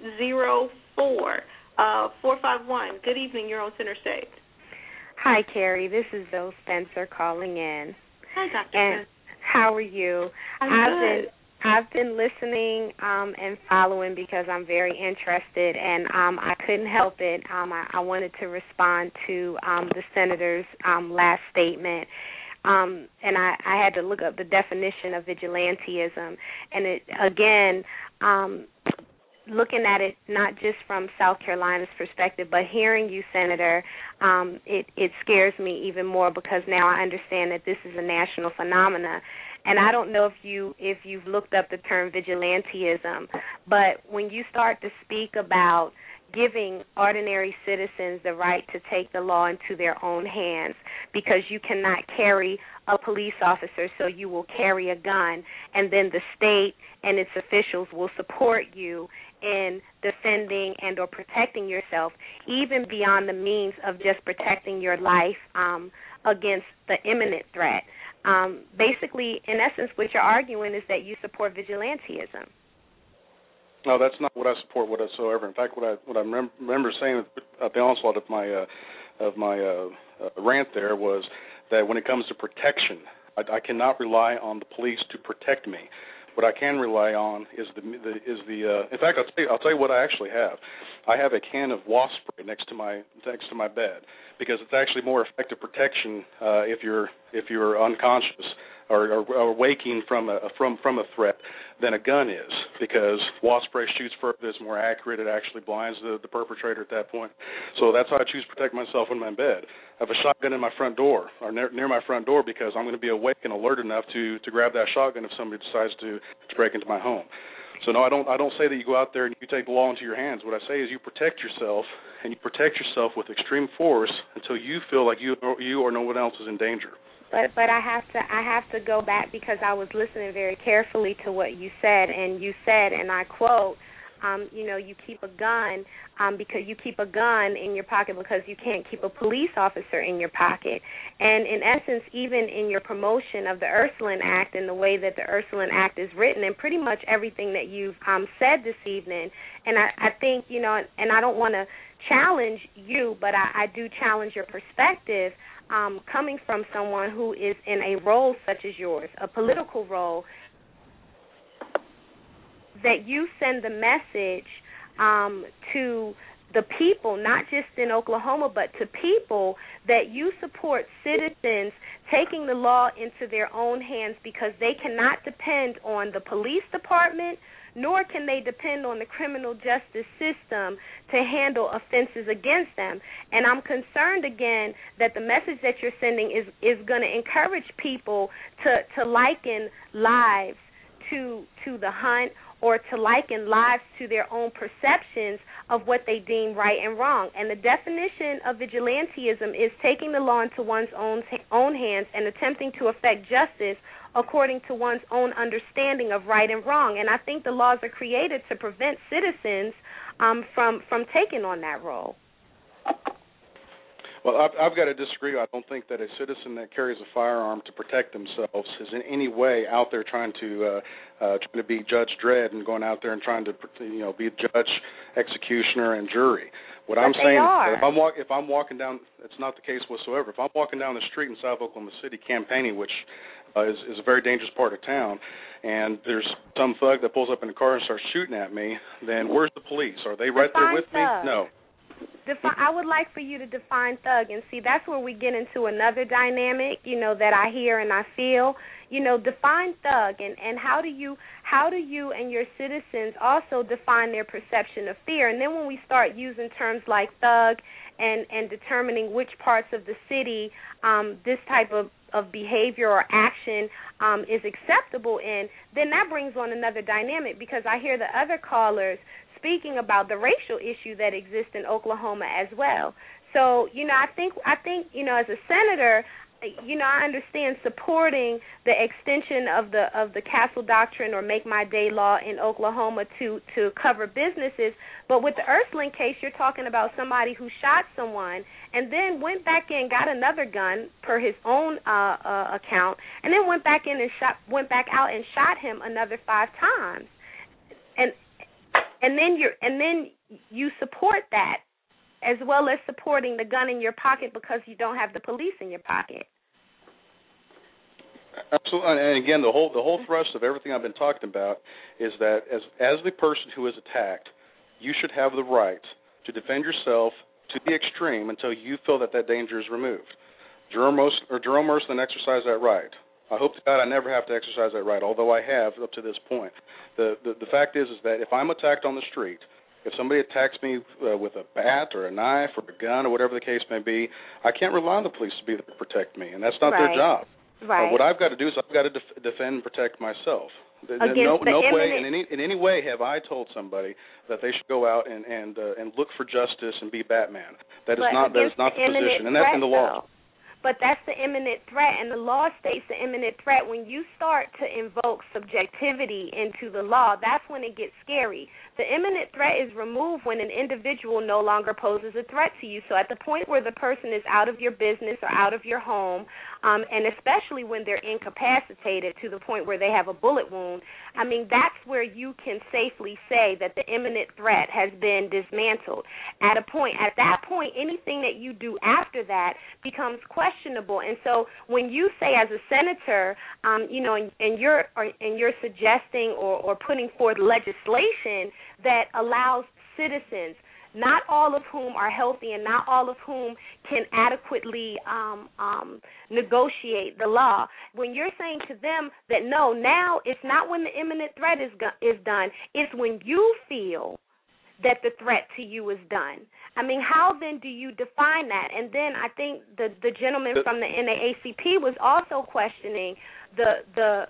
804-451. Good evening. You're on Center Stage. Hi, Carrie. This is Bill Spencer calling in. Hi, Dr. And how are you? I've been listening and following because I'm very interested, and I couldn't help it. I wanted to respond to the senator's last statement, and I had to look up the definition of vigilantism, and it again. Looking at it not just from South Carolina's perspective, but hearing you, Senator, it scares me even more because now I understand that this is a national phenomenon. And I don't know if you've looked up the term vigilantism, but when you start to speak about giving ordinary citizens the right to take the law into their own hands because you cannot carry a police officer, so you will carry a gun, and then the state and its officials will support you in defending and or protecting yourself, even beyond the means of just protecting your life against the imminent threat. Basically, in essence, what you're arguing is that you support vigilantism. No, that's not what I support whatsoever. In fact, what I remember saying at the onslaught of my rant there was that when it comes to protection, I cannot rely on the police to protect me. What I can rely on is the. In fact, I'll tell you what I actually have. I have a can of wasp spray next to my bed because it's actually more effective protection if you're unconscious or waking from a threat than a gun is, because wasp spray shoots further, it's more accurate, it actually blinds the perpetrator at that point. So that's how I choose to protect myself in my bed. I have a shotgun in my front door, or near my front door, because I'm going to be awake and alert enough to grab that shotgun if somebody decides to break into my home. So no, I don't say that you go out there and you take the law into your hands. What I say is you protect yourself, and you protect yourself with extreme force until you feel like you or no one else is in danger. But I have to go back because I was listening very carefully to what you said, and you said, and I quote, you keep a gun because you keep a gun in your pocket because you can't keep a police officer in your pocket. And in essence, even in your promotion of the Ursuline Act and the way that the Ursuline Act is written and pretty much everything that you've said this evening, and I think, and I don't want to challenge you, but I do challenge your perspective coming from someone who is in a role such as yours, a political role, that you send the message to the people, not just in Oklahoma, but to people, that you support citizens taking the law into their own hands because they cannot depend on the police department, nor can they depend on the criminal justice system to handle offenses against them. And I'm concerned, again, that the message that you're sending is going to encourage people to liken lives to the hunt, or to liken lives to their own perceptions of what they deem right and wrong. And the definition of vigilantism is taking the law into one's own hands and attempting to effect justice according to one's own understanding of right and wrong. And I think the laws are created to prevent citizens from taking on that role. Well, I've got to disagree. I don't think that a citizen that carries a firearm to protect themselves is in any way out there trying to be Judge Dredd and going out there and trying to be judge, executioner, and jury. What I'm saying is that if I'm walking down, it's not the case whatsoever. If I'm walking down the street in South Oklahoma City campaigning, which is a very dangerous part of town, and there's some thug that pulls up in a car and starts shooting at me, then where's the police? Are they right there with me? No. I would like for you to define thug, and see, that's where we get into another dynamic, that I hear and I feel. Define thug, and how do you and your citizens also define their perception of fear? And then when we start using terms like thug and determining which parts of the city this type of behavior or action is acceptable in, then that brings on another dynamic, because I hear the other callers speaking about the racial issue that exists in Oklahoma as well. So, I think as a senator, I understand supporting the extension of the Castle Doctrine or Make My Day law in Oklahoma to cover businesses. But with the Ersland case, you're talking about somebody who shot someone and then went back in, got another gun per his own account, and then went back out and shot him another 5 times. And then you support that, as well as supporting the gun in your pocket because you don't have the police in your pocket. Absolutely, and again, the whole thrust of everything I've been talking about is that as the person who is attacked, you should have the right to defend yourself to the extreme until you feel that danger is removed. Jerome Ersland exercised that right. I hope to God I never have to exercise that right, although I have up to this point. The fact is that if I'm attacked on the street, if somebody attacks me with a bat or a knife or a gun or whatever the case may be, I can't rely on the police to be there to protect me, and that's not their job. Right. What I've got to do is I've got to defend and protect myself. No way, in any way, have I told somebody that they should go out and look for justice and be Batman. That is not the position, and that's in the law. But that's the imminent threat, and the law states the imminent threat. When you start to invoke subjectivity into the law, that's when it gets scary. The imminent threat is removed when an individual no longer poses a threat to you. So at the point where the person is out of your business or out of your home, and especially when they're incapacitated to the point where they have a bullet wound, that's where you can safely say that the imminent threat has been dismantled. At that point, anything that you do after that becomes questionable. And so when you say as a senator, and you're suggesting or putting forth legislation that allows citizens, not all of whom are healthy and not all of whom can adequately negotiate the law, when you're saying to them that no, now it's not when the imminent threat is done, it's when you feel that the threat to you is done. How then do you define that? And then I think the gentleman from the NAACP was also questioning the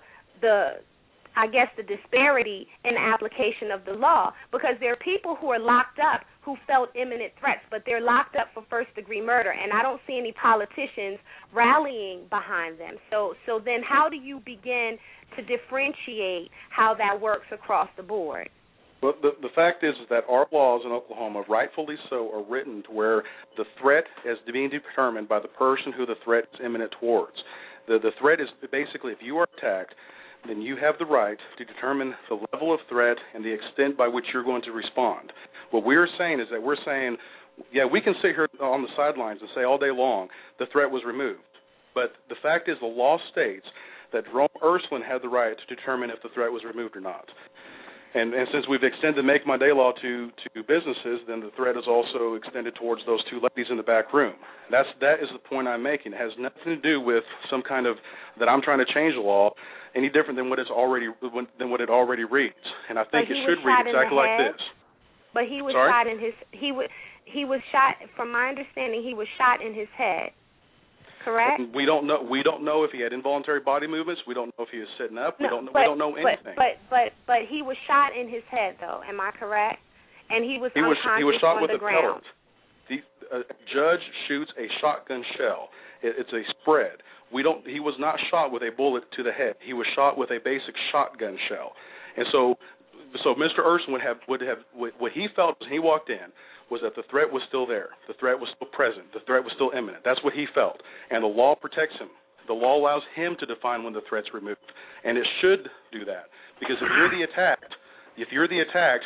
disparity in application of the law, because there are people who are locked up who felt imminent threats, but they're locked up for first-degree murder, and I don't see any politicians rallying behind them. So then how do you begin to differentiate how that works across the board? Well, the fact is that our laws in Oklahoma, rightfully so, are written to where the threat is being determined by the person who the threat is imminent towards. The threat is basically, if you are attacked, then you have the right to determine the level of threat and the extent by which you're going to respond. What we're saying is that we're saying, yeah, we can sit here on the sidelines and say all day long the threat was removed. But the fact is the law states that Jerome Ersland had the right to determine if the threat was removed or not. And since we've extended the Make My Day law to businesses, then the threat is also extended towards those two ladies in the back room. That is the point I'm making. It has nothing to do with some kind of that I'm trying to change the law any different than what it already reads. And I think it should read exactly like this. But he was shot in his he was shot. From my understanding, he was shot in his head. Correct? We don't know if he had involuntary body movements. We don't know if he was sitting up. We don't know anything. But he was shot in his head, though. Am I correct? And he was unconscious he was shot on with the ground. A judge shoots a shotgun shell. It's a spread. He was not shot with a bullet to the head. He was shot with a basic shotgun shell. And so Mr. Ersland would have what he felt when he walked in was that the threat was still there. The threat was still present. The threat was still imminent. That's what he felt. And the law protects him. The law allows him to define when the threat's removed. And it should do that. Because if you're the attacked, you are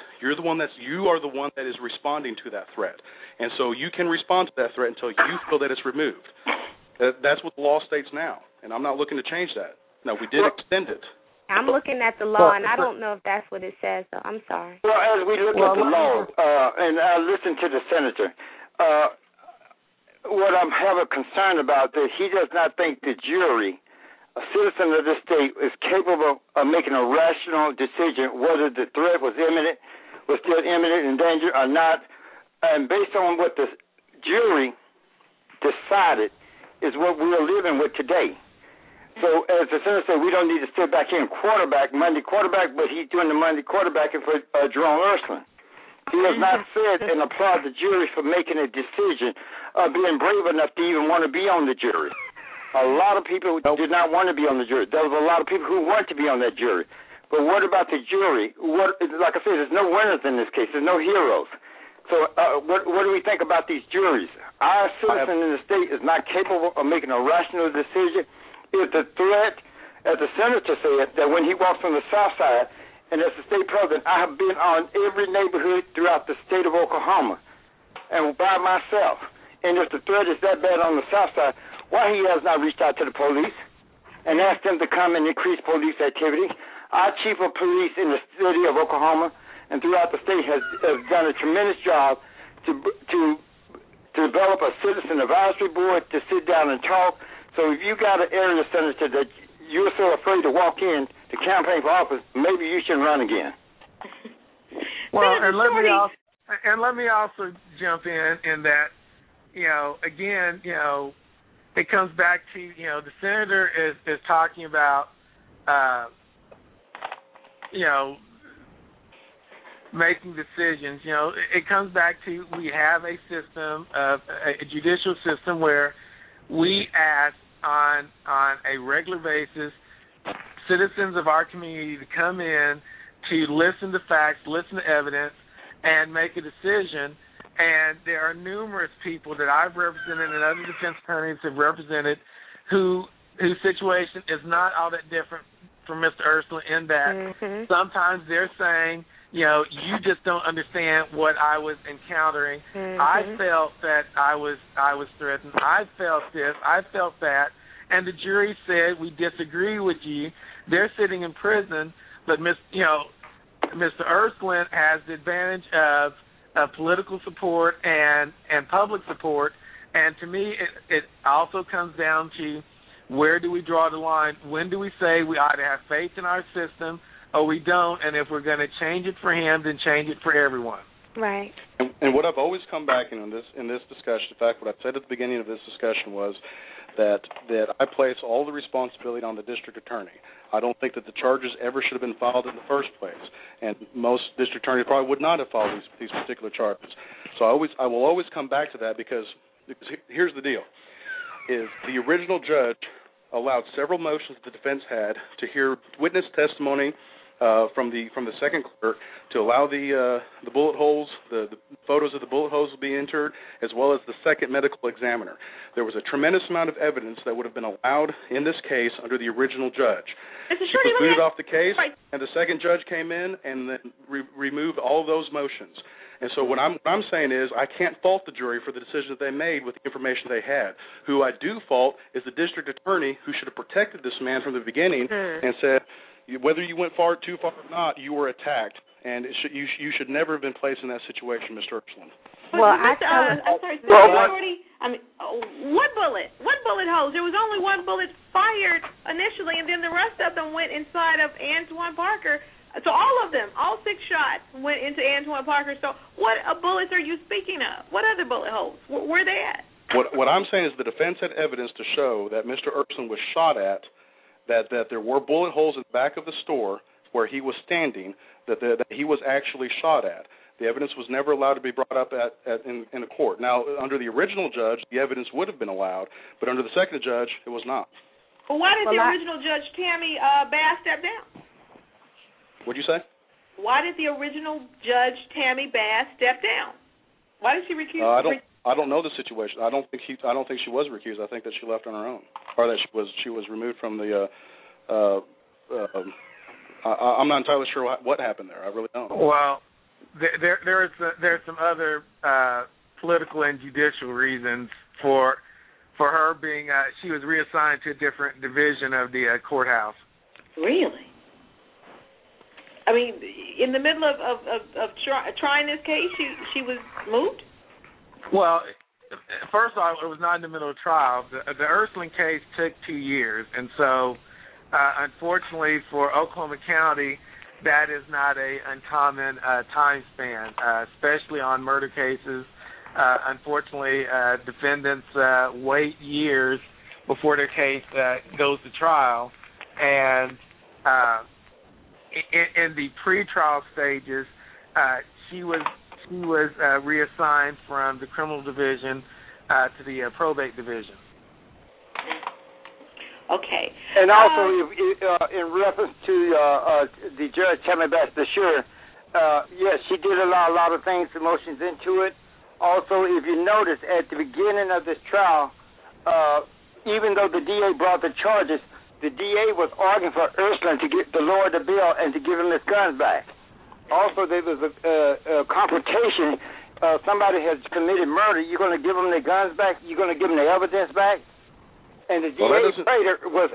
the one that is responding to that threat. And so you can respond to that threat until you feel that it's removed. That's what the law states now. And I'm not looking to change that. No, we did extend it. I'm looking at the law, and I don't know if that's what it says, though. I'm sorry. Well, as we look at the law, and I listen to the senator, what I'm having concern about is he does not think the jury, a citizen of this state, is capable of making a rational decision whether the threat was still imminent in danger or not. And based on what the jury decided is what we're living with today. So as the senator said, we don't need to sit back here and Monday quarterback, but he's doing the Monday quarterbacking for Jerome Ersland. He has not said and applaud the jury for making a decision of being brave enough to even want to be on the jury. A lot of people did not want to be on the jury. There was a lot of people who want to be on that jury. But what about the jury? Like I said, there's no winners in this case. There's no heroes. So what do we think about these juries? Our citizen in the state is not capable of making a rational decision. If the threat, as the senator said, that when he walks from the south side, and as the state president, I have been on every neighborhood throughout the state of Oklahoma, and by myself. And if the threat is that bad on the south side, why he has not reached out to the police and asked them to come and increase police activity? Our chief of police in the city of Oklahoma and throughout the state has done a tremendous job to develop a citizen advisory board to sit down and talk. So if you got an area senator that you're so afraid to walk in to campaign for office, maybe you shouldn't run again. Well, and let me also jump in that, again, it comes back to, the senator is talking about, making decisions. It comes back to we have a system, a judicial system where we ask on a regular basis citizens of our community to come in to listen to facts, listen to evidence, and make a decision. And there are numerous people that I've represented and other defense attorneys have represented whose situation is not all that different from Mr. Ersland in that sometimes they're saying, you just don't understand what I was encountering. I felt that I was threatened. I felt this. I felt that. And the jury said, we disagree with you. They're sitting in prison, but Mr. Ersland has the advantage of political support and public support. And to me, it also comes down to where do we draw the line? When do we say we ought to have faith in our system or we don't? And if we're going to change it for him, then change it for everyone. Right. And what I've always come back in this discussion, in fact, what I said at the beginning of this discussion was that I place all the responsibility on the district attorney. I don't think that the charges ever should have been filed in the first place, and most district attorneys probably would not have filed these particular charges. So I will always come back to that because here's the deal: is the original judge allowed several motions the defense had to hear witness testimony from the second clerk to allow the bullet holes, the photos of the bullet holes to be entered, as well as the second medical examiner. There was a tremendous amount of evidence that would have been allowed in this case under the original judge. She precluded off the case, and the second judge came in and then removed all those motions. And so what I'm saying is I can't fault the jury for the decision that they made with the information they had. Who I do fault is the district attorney who should have protected this man from the beginning and said, whether you went too far or not, you were attacked, and you should never have been placed in that situation, Mr. Ersland. Well, I'm sorry, what bullet holes? There was only one bullet fired initially, and then the rest of them went inside of Antoine Parker. So all of them, all 6 shots went into Antoine Parker. So what bullets are you speaking of? What other bullet holes? Where are they at? What I'm saying is the defense had evidence to show that Mr. Ersland was shot at, that there were bullet holes in the back of the store where he was standing, that he was actually shot at. The evidence was never allowed to be brought up in a court. Now, under the original judge, the evidence would have been allowed, but under the second judge, it was not. Well, why did the original judge, Tammy Bass, step down? What'd you say? Why did the original judge, Tammy Bass, step down? Why did she recuse? I don't know the situation. I don't think she was recused. I think that she left on her own, or that she was removed from the. I'm not entirely sure what happened there. I really don't. Well, there's some other political and judicial reasons for her being. She was reassigned to a different division of the courthouse. Really? I mean, in the middle of trying this case, she was moved? Well, first off, it was not in the middle of trial. The Ersland case took 2 years, and so unfortunately for Oklahoma County, that is not an uncommon time span, especially on murder cases. unfortunately, defendants wait years before their case goes to trial, and in the pretrial stages, she was reassigned from the criminal division to the probate division. Okay. And also, in reference to the judge telling me about the sure, yes, she did allow a lot of things, emotions into it. Also, if you notice, at the beginning of this trial, even though the DA brought the charges, the DA was arguing for Ursuline to lower the bill and to give him his guns back. Also, there was a confrontation. Somebody has committed murder. You're going to give them their guns back? You're going to give them their evidence back? And the DA later was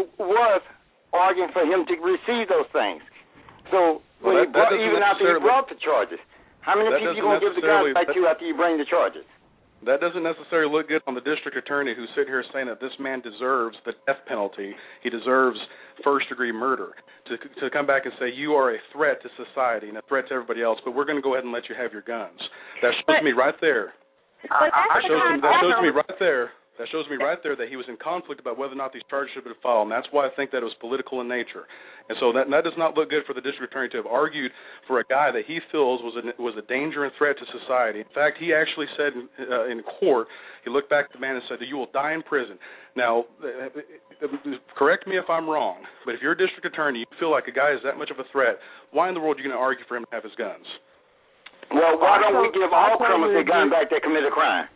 arguing for him to receive those things. So even after he brought the charges, how many people you going to give the guns back to after you bring the charges? That doesn't necessarily look good on the district attorney who's sitting here saying that this man deserves the death penalty. He deserves first-degree murder. To come back and say you are a threat to society and a threat to everybody else, but we're going to go ahead and let you have your guns. That shows me right there. That shows me right there that he was in conflict about whether or not these charges should have been filed, and that's why I think that it was political in nature. And so that does not look good for the district attorney to have argued for a guy that he feels was a danger and threat to society. In fact, he actually said in court, he looked back at the man and said, "You will die in prison." Now, correct me if I'm wrong, but if you're a district attorney, you feel like a guy is that much of a threat, why in the world are you going to argue for him to have his guns? Well, why don't we give all criminals their gun back that commit a crime?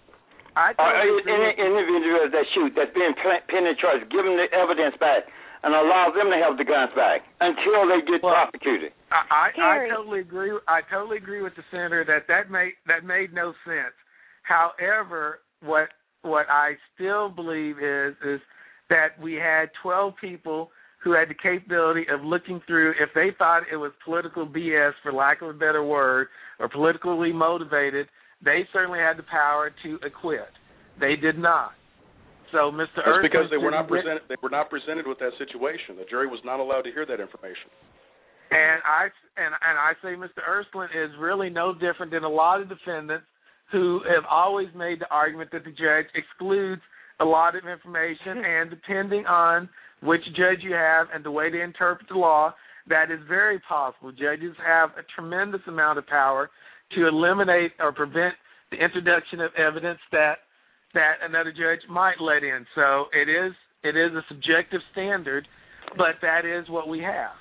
Any individual that's being pending charge, give them the evidence back and allow them to have the guns back until they get prosecuted. I totally agree. I totally agree with the senator that made no sense. However, what I still believe is that we had 12 people who had the capability of looking through, if they thought it was political BS, for lack of a better word, or politically motivated, they certainly had the power to acquit. They did not. So, Mr. That's because they were not presented. They were not presented with that situation. The jury was not allowed to hear that information. And I say Mr. Ursuline is really no different than a lot of defendants who have always made the argument that the judge excludes a lot of information, and depending on which judge you have and the way they interpret the law, that is very possible. Judges have a tremendous amount of power to eliminate or prevent the introduction of evidence that another judge might let in. So it is a subjective standard, but that is what we have.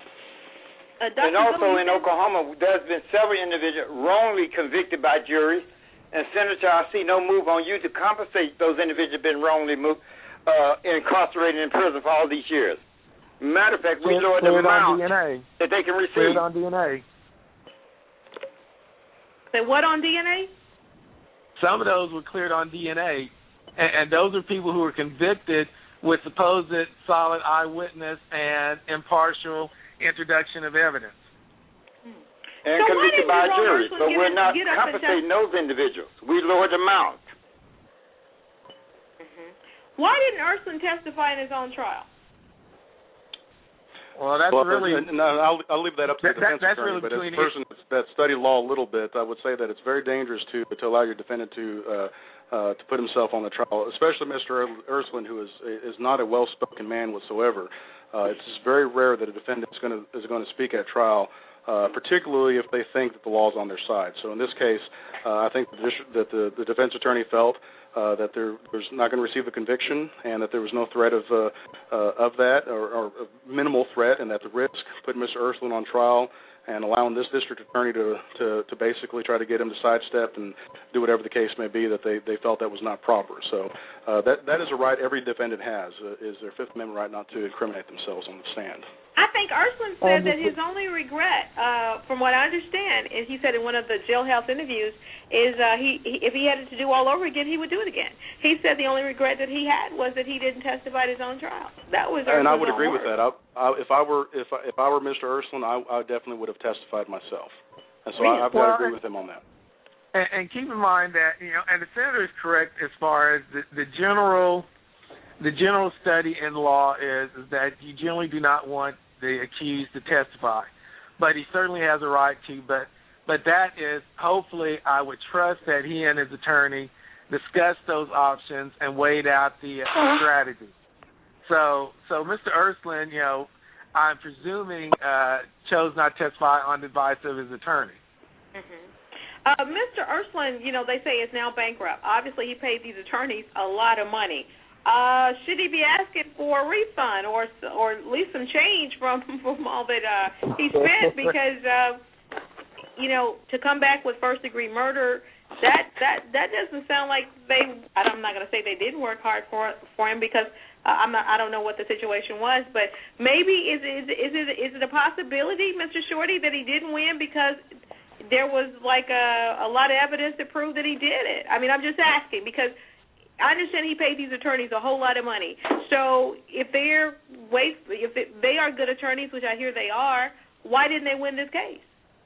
And also in Oklahoma, there's been several individuals wrongly convicted by jury, and Senator, I see no move on you to compensate those individuals who have been wrongly incarcerated in prison for all these years. Matter of fact, we lowered the amount that they can receive. Cleared on DNA. Say what on DNA? Some of those were cleared on DNA, and those are people who were convicted with supposed solid eyewitness and impartial introduction of evidence. And so convicted by a jury. So we're not compensating those individuals. We lowered the amount. Why didn't Ursuline testify in his own trial? Well, that's really... No, I'll leave that up to the defense attorney, but as a person that studied law a little bit, I would say that it's very dangerous to allow your defendant to put himself on the trial, especially Mr. Ursuline, who is not a well-spoken man whatsoever. It's just very rare that a defendant is going to speak at trial, particularly if they think that the law is on their side. So in this case, I think that the defense attorney felt that there was not going to receive a conviction, and that there was no threat of that, or minimal threat, and that the risk put Mr. Ursuline on trial and allowing this district attorney to basically try to get him to sidestep and do whatever the case may be, that they felt that was not proper. So that is a right every defendant has, is their Fifth Amendment right not to incriminate themselves on the stand. I think Ursuline said that his only regret, from what I understand, is he said in one of the jailhouse interviews, is if he had to do all over again, he would do it again. He said the only regret that he had was that he didn't testify at his own trial. That was Ursuline's. And I would agree with that. If I were Mr. Ursuline, I definitely would have testified myself. And so I've got to agree with him on that. And keep in mind that, and the senator is correct as far as the general study in law is that you generally do not want the accused to testify, but he certainly has a right to. But But that is, hopefully, I would trust that he and his attorney discussed those options and weighed out the strategy. So Mr. Ersland, I'm presuming chose not to testify on the advice of his attorney. Mm-hmm. Mr. Ersland, they say is now bankrupt. Obviously, he paid these attorneys a lot of money. Should he be asking for a refund or at least some change from all that he spent? Because to come back with first-degree murder, that doesn't sound like I'm not going to say they didn't work hard for him because I don't know what the situation was, but maybe is it a possibility, Mr. Shorty, that he didn't win because there was like a lot of evidence to prove that he did it? I mean, I'm just asking because I understand he paid these attorneys a whole lot of money. So if they are good attorneys, which I hear they are, why didn't they win this case?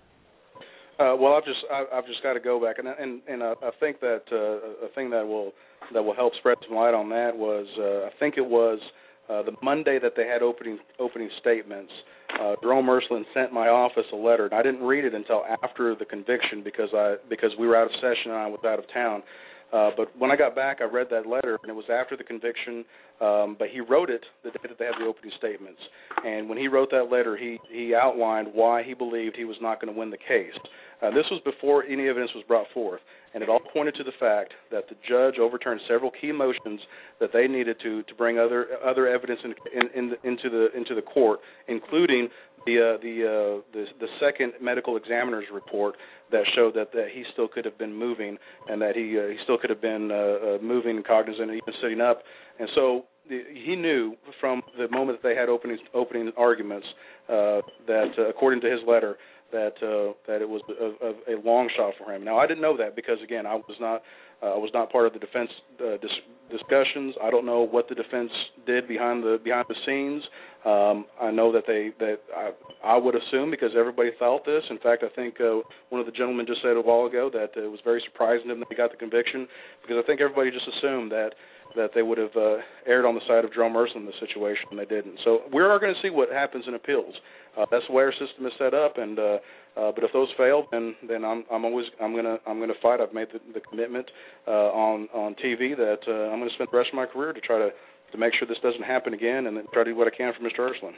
Well, I've just got to go back, and I think that a thing that will help spread some light on that was I think it was the Monday that they had opening statements. Jerome Ersland sent my office a letter, and I didn't read it until after the conviction because we were out of session and I was out of town. But when I got back, I read that letter, and it was after the conviction, but he wrote it the day that they had the opening statements. And when he wrote that letter, he outlined why he believed he was not going to win the case. This was before any evidence was brought forth, and it all pointed to the fact that the judge overturned several key motions that they needed to bring other evidence into the court, including the second medical examiner's report that showed that he still could have been moving and that he still could have been moving, cognizant, and even sitting up. And so he knew from the moment that they had opening arguments that, according to his letter, that it was a long shot for him. Now, I didn't know that because, again, I was not part of the defense discussions. I don't know what the defense did behind the scenes. I know that I would assume, because everybody felt this. In fact, I think one of the gentlemen just said a while ago that it was very surprising to them that they got the conviction, because I think everybody just assumed that they would have erred on the side of Jerome Ersland in this situation, and they didn't. So we are going to see what happens in appeals. That's the way our system is set up, and but if those fail, then I'm going to fight. I've made the commitment on TV that I'm going to spend the rest of my career to try to make sure this doesn't happen again, and then try to do what I can for Mr. Ersland.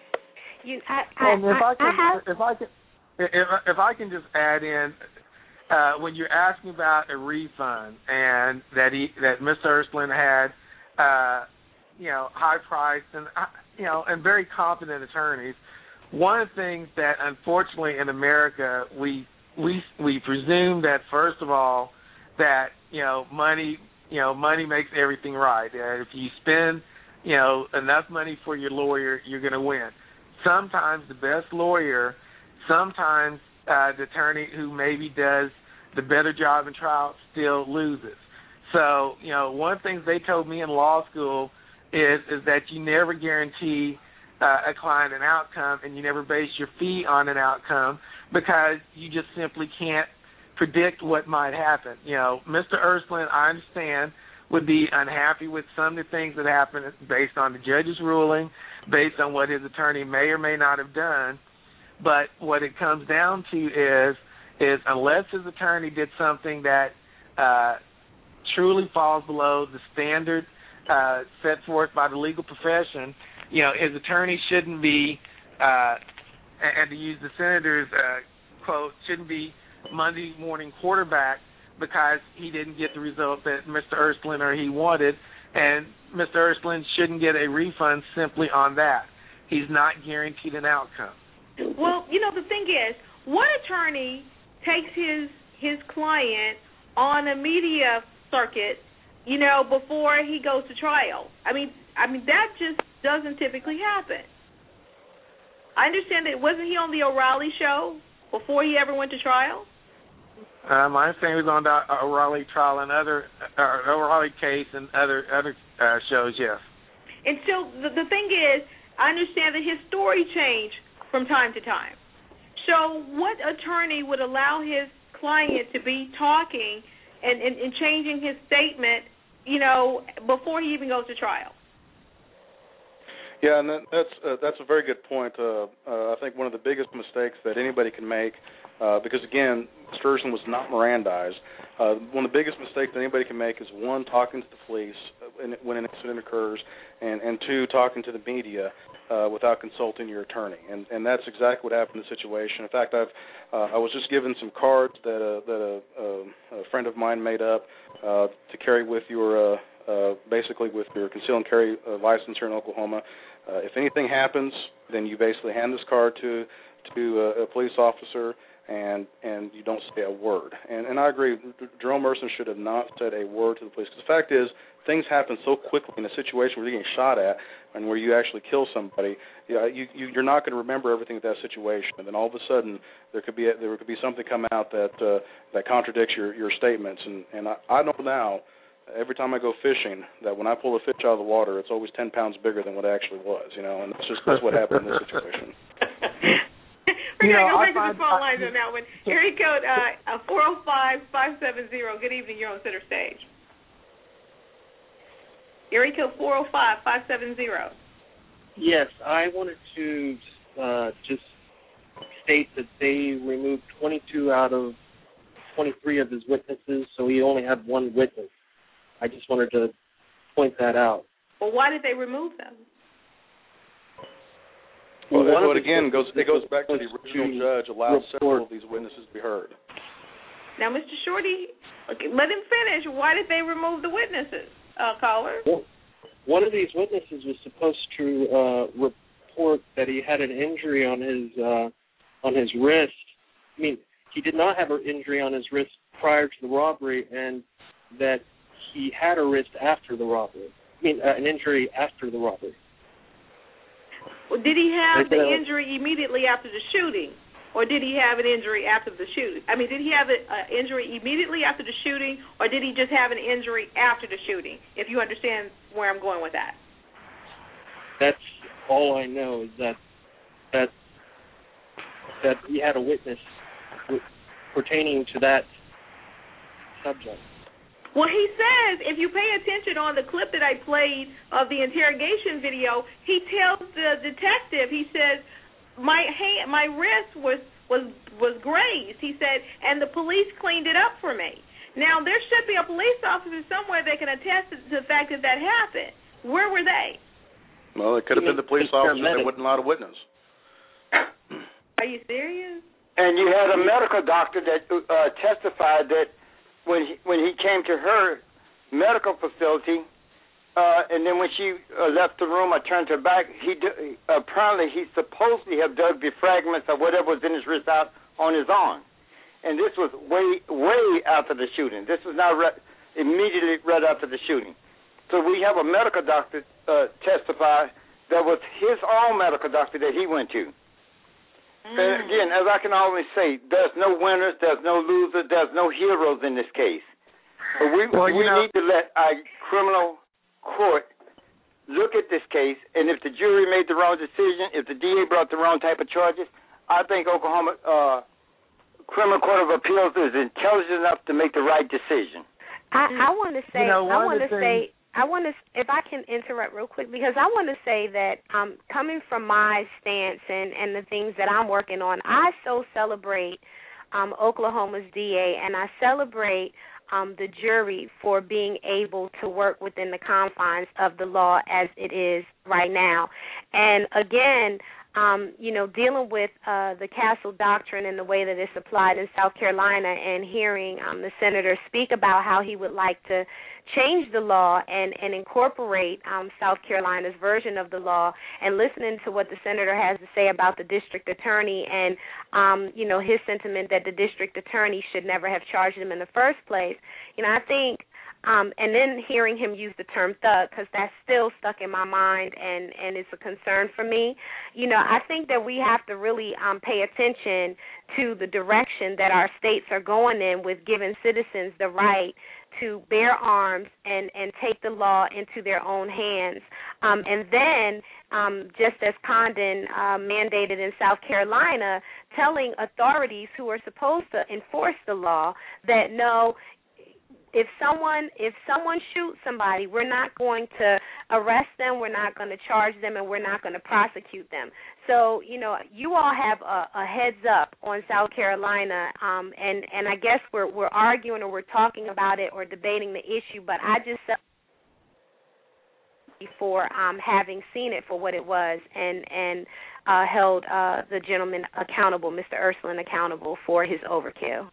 If I can just add in, when you're asking about a refund and that Mr. Ersland had high priced and very competent attorneys, one of the things that unfortunately in America we presume that, first of all, that money makes everything right. If you spend enough money for your lawyer, you're going to win. Sometimes the best lawyer, sometimes the attorney who maybe does the better job in trial still loses. So, one of the things they told me in law school is that you never guarantee a client an outcome, and you never base your fee on an outcome, because you just simply can't predict what might happen. Mr. Ersland, I understand, would be unhappy with some of the things that happened based on the judge's ruling, based on what his attorney may or may not have done. But what it comes down to is unless his attorney did something that truly falls below the standard set forth by the legal profession, his attorney shouldn't be, and to use the senator's quote, shouldn't be Monday morning quarterback because he didn't get the result that Mr. Ersland or he wanted, and Mr. Ersland shouldn't get a refund simply on that. He's not guaranteed an outcome. Well, the thing is, what attorney takes his client on a media circuit, before he goes to trial? I mean that just doesn't typically happen. I understand that wasn't he on the O'Reilly show before he ever went to trial? My understanding was on the O'Reilly trial and O'Reilly case and other shows, yes. And so the thing is, I understand that his story changed from time to time. So what attorney would allow his client to be talking and changing his statement, before he even goes to trial? Yeah, and that's a very good point. I think one of the biggest mistakes that anybody can make, because again, Mr. Ursuline was not Mirandized. One of the biggest mistakes that anybody can make is, one, talking to the police when an incident occurs, and two, talking to the media without consulting your attorney. And that's exactly what happened in the situation. In fact, I was just given some cards that a friend of mine made up to carry with your basically with your conceal and carry license here in Oklahoma. If anything happens, then you basically hand this card to a police officer, and you don't say a word. And I agree, Jerome Ursuline should have not said a word to the police. Because the fact is, things happen so quickly in a situation where you're getting shot at and where you actually kill somebody. You're not going to remember everything of that situation. And then all of a sudden, there could be something come out that contradicts your statements. And I know now, every time I go fishing, that when I pull a fish out of the water, it's always 10 pounds bigger than what it actually was, and that's what happened in this situation. We're going to go back to the phone lines on that one. Area code 405-570. Good evening. You're on center stage. Area code 405-570. Yes, I wanted to just state that they removed 22 out of 23 of his witnesses, so he only had one witness. I just wanted to point that out. Well, why did they remove them? Well, again, it goes back to the original judge allowed several of these witnesses to be heard. Now, Mr. Shorty, let him finish. Why did they remove the witnesses, caller? Well, one of these witnesses was supposed to report that he had an injury on his wrist. I mean, he did not have an injury on his wrist prior to the robbery, and that he had a wrist after the robbery. I mean, an injury after the robbery. Well, did he have the injury immediately after the shooting, or did he have an injury after the shooting? I mean, did he have an injury immediately after the shooting, or did he just have an injury after the shooting, if you understand where I'm going with that? That's all I know, is that he had a witness pertaining to that subject. Well, he says, if you pay attention on the clip that I played of the interrogation video, he tells the detective, he says, my wrist was grazed, he said, and the police cleaned it up for me. Now, there should be a police officer somewhere that can attest to the fact that that happened. Where were they? Well, it could have been the police officer that wouldn't allow a witness. Are you serious? And you had a medical doctor that testified that when he came to her medical facility, and then when she left the room, I turned her back. Apparently he supposedly have dug the fragments of whatever was in his wrist out on his arm, and this was way after the shooting. This was not immediately right after the shooting. So we have a medical doctor testify that was his own medical doctor that he went to. And again, as I can always say, there's no winners, there's no losers, there's no heroes in this case. But we need to let our criminal court look at this case, and if the jury made the wrong decision, if the DA brought the wrong type of charges, I think Oklahoma Criminal Court of Appeals is intelligent enough to make the right decision. I want to say, if I can interrupt real quick, because I want to say that coming from my stance and the things that I'm working on, I so celebrate Oklahoma's DA, and I celebrate the jury for being able to work within the confines of the law as it is right now. And again, dealing with the Castle Doctrine and the way that it's applied in South Carolina, and hearing the senator speak about how he would like to change the law and incorporate South Carolina's version of the law, and listening to what the senator has to say about the district attorney and, his sentiment that the district attorney should never have charged him in the first place, I think and then hearing him use the term thug, because that's still stuck in my mind and it's a concern for me. I think that we have to really pay attention to the direction that our states are going in with giving citizens the right to bear arms and take the law into their own hands. And then, just as Condon mandated in South Carolina, telling authorities who are supposed to enforce the law that no, if someone shoots somebody, we're not going to arrest them, we're not going to charge them, and we're not going to prosecute them. So, you all have a heads up on South Carolina, and I guess we're arguing or we're talking about it or debating the issue, but I just for having seen it for what it was and held the gentleman accountable, Mr. Ursuline, accountable for his overkill.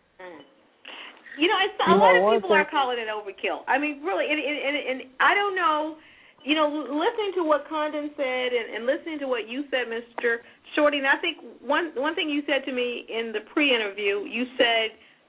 A lot of people are calling it overkill. I mean, really, and I don't know, listening to what Condon said and listening to what you said, Mr. Shorty, and I think one thing you said to me in the pre-interview, you said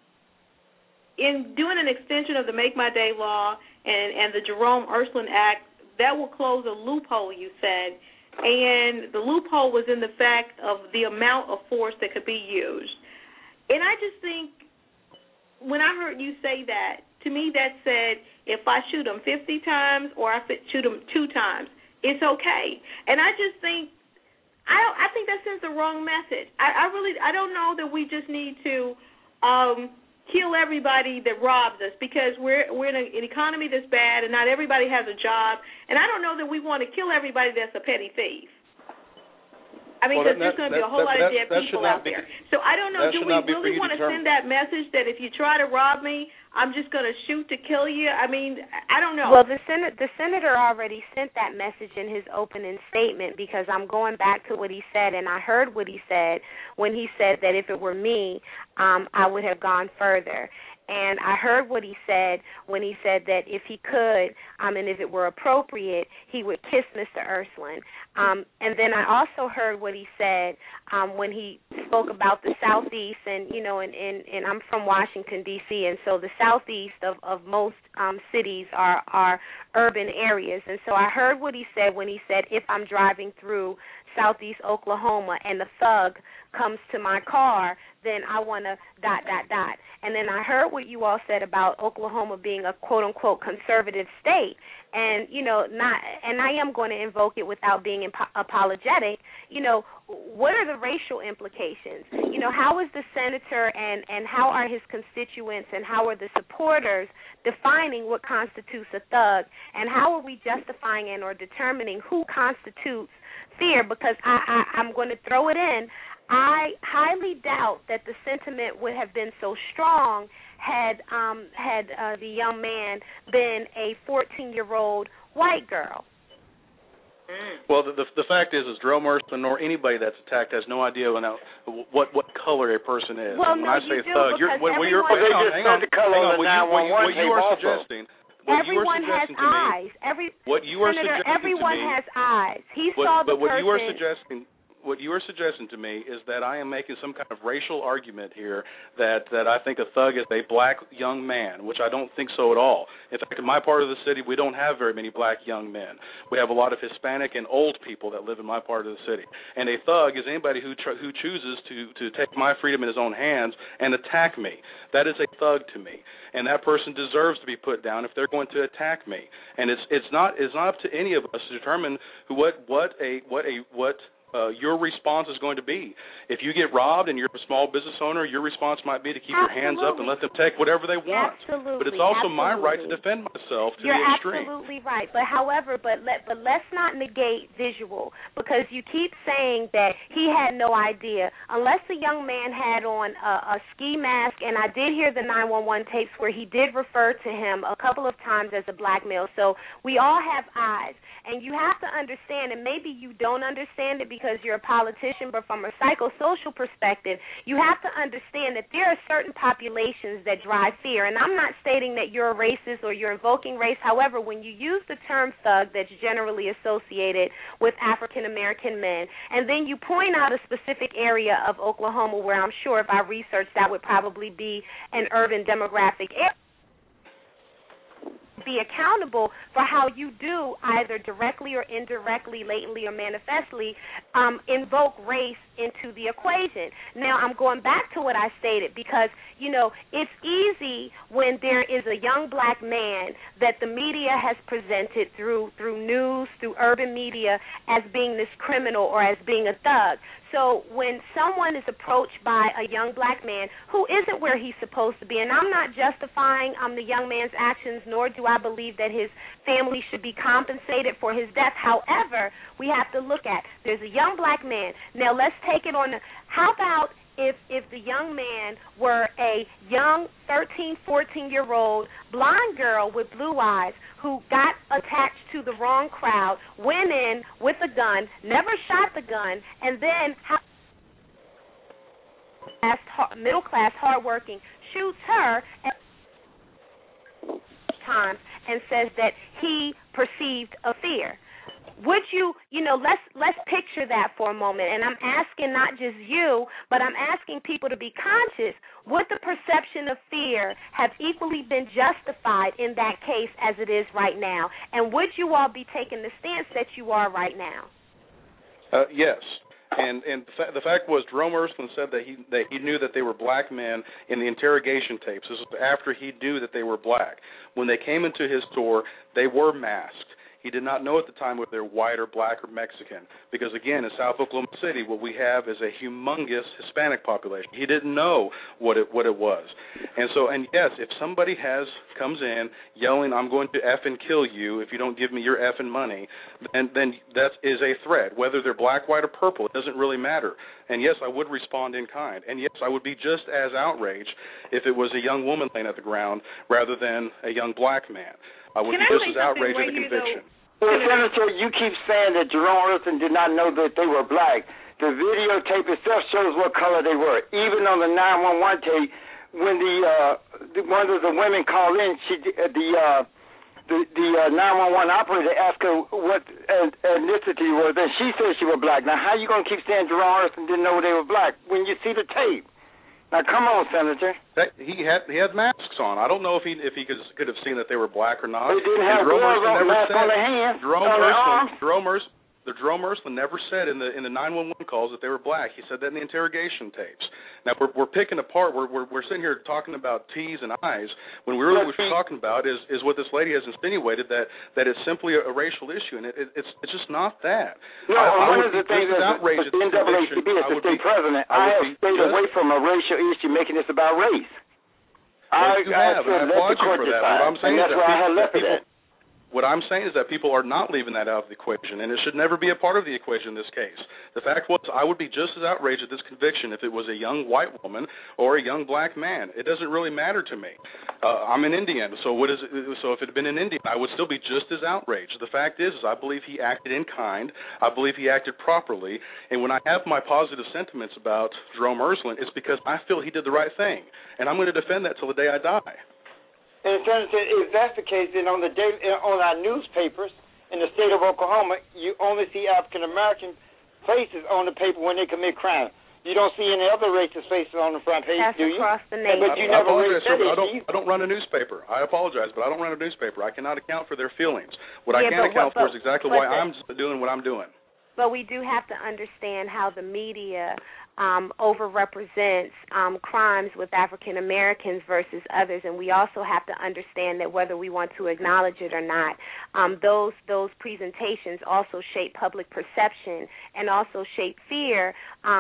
in doing an extension of the Make My Day law and the Jerome Ursuline Act, that will close a loophole, you said, and the loophole was in the fact of the amount of force that could be used. And I just think when I heard you say that, to me that said if I shoot him 50 times or I shoot him 2 times, it's okay. And I just think I think that sends the wrong message. I don't know that we just need to kill everybody that robs us because we're in an economy that's bad and not everybody has a job. And I don't know that we want to kill everybody that's a petty thief. I mean, because there's going to be a whole lot of dead people out there. So I don't know, do we really want to send that message that if you try to rob me, I'm just going to shoot to kill you? I mean, I don't know. Well, the senator already sent that message in his opening statement because I'm going back to what he said, and I heard what he said when he said that if it were me, I would have gone further. And I heard what he said when he said that if he could, and if it were appropriate, he would kiss Mr. Ursuline. And then I also heard what he said when he spoke about the Southeast, and I'm from Washington, D.C., and so the Southeast of most cities are urban areas. And so I heard what he said when he said, if I'm driving through Southeast Oklahoma and the thug comes to my car, then I want to ... And then I heard what you all said about Oklahoma being a quote-unquote conservative state. And, and I am going to invoke it without being apologetic. What are the racial implications? How is the senator and how are his constituents and how are the supporters defining what constitutes a thug? And how are we justifying and or determining who constitutes fear? Because I'm going to throw it in. I highly doubt that the sentiment would have been so strong had the young man been a 14-year-old white girl. Well, the fact is Jerome Ursuline nor anybody that's attacked has no idea what color a person is. Well, when no, I say you do, thug, because what you are suggesting. Everyone has eyes. Everyone has eyes. He saw the person. What you are suggesting to me is that I am making some kind of racial argument here that I think a thug is a black young man, which I don't think so at all. In fact, in my part of the city, we don't have very many black young men. We have a lot of Hispanic and old people that live in my part of the city. And a thug is anybody who chooses to take my freedom in his own hands and attack me. That is a thug to me. And that person deserves to be put down if they're going to attack me. And it's not up to any of us to determine what your response is going to be. If you get robbed and you're a small business owner, your response might be to keep your hands up and let them take whatever they want. Absolutely. But it's also my right to defend myself to You're the extreme. You're absolutely right. But let's not negate visual, because you keep saying that he had no idea. Unless the young man had on a ski mask, and I did hear the 911 tapes where he did refer to him a couple of times as a black male. So we all have eyes. And you have to understand, and maybe you don't understand it because you're a politician, but from a psychosocial perspective, you have to understand that there are certain populations that drive fear. And I'm not stating that you're a racist or you're invoking race. However, when you use the term thug that's generally associated with African-American men, and then you point out a specific area of Oklahoma where I'm sure if I researched that would probably be an urban demographic area, be accountable for how you do either directly or indirectly, latently or manifestly invoke race into the equation. Now, I'm going back to what I stated because, it's easy when there is a young black man that the media has presented through news, through urban media as being this criminal or as being a thug. so when someone is approached by a young black man who isn't where he's supposed to be, and I'm not justifying the young man's actions, nor do I believe that his family should be compensated for his death. However, we have to look at, there's a young black man. Now let's take it on. How about if the young man were a young 13, 14-year-old blonde girl with blue eyes who got attached to the wrong crowd, went in with a gun, never shot the gun, and then middle-class, hardworking, shoots her at times and says that he perceived a fear. Would let's picture that for a moment, and I'm asking not just you, but I'm asking people to be conscious. Would the perception of fear have equally been justified in that case as it is right now? And would you all be taking the stance that you are right now? Yes. And the fact was, Jerome Ersland said that he knew that they were black men in the interrogation tapes. This was after he knew that they were black. When they came into his store, they were masked. He did not know at the time whether they're white or black or Mexican, because, again, in South Oklahoma City, what we have is a humongous Hispanic population. He didn't know what it was. And yes, if somebody comes in yelling, "I'm going to effing kill you if you don't give me your effing money," then that is a threat. Whether they're black, white, or purple, it doesn't really matter. And, yes, I would respond in kind. And, yes, I would be just as outraged if it was a young woman laying at the ground rather than a young black man. I would be just as outraged at the conviction. Well, Senator, you keep saying that Jerome Ersland did not know that they were black. The videotape itself shows what color they were. Even on the 911 tape, when one of the women called in, the 911 operator asked her what ethnicity was, and she said she was black. Now, how you going to keep saying Jerome Ersland didn't know they were black when you see the tape? Now, come on, Senator. He had masks on. I don't know if he could have seen that they were black or not. They didn't have gloves on, mask on their hands. Jerome Ersland never said in the 911 calls that they were black. He said that in the interrogation tapes. Now we're picking apart. We're sitting here talking about T's and I's when we really what we're talking about is what this lady has insinuated that it's simply a racial issue, and it's just not that. No, one of the things that the NAACP is the state president. I have stayed away from a racial issue, making this about race. I applaud you for that. What I'm saying is that I have left it. What I'm saying is that people are not leaving that out of the equation, and it should never be a part of the equation in this case. The fact was, I would be just as outraged at this conviction if it was a young white woman or a young black man. It doesn't really matter to me. I'm an Indian, so if it had been an Indian, I would still be just as outraged. The fact is I believe he acted in kind. I believe he acted properly, and when I have my positive sentiments about Jerome Ersland, it's because I feel he did the right thing, and I'm going to defend that till the day I die. And if that's the case, then on our newspapers in the state of Oklahoma, you only see African American faces on the paper when they commit crime. You don't see any other racist faces on the front page, do you? Across the nation. But you never raised that I issue. don't run a newspaper. I apologize, but I don't run a newspaper. I cannot account for their feelings. What I can account for is exactly why I'm doing what I'm doing. But we do have to understand how the media overrepresents crimes with African Americans versus others, and we also have to understand that whether we want to acknowledge it or not, those presentations also shape public perception and also shape fear,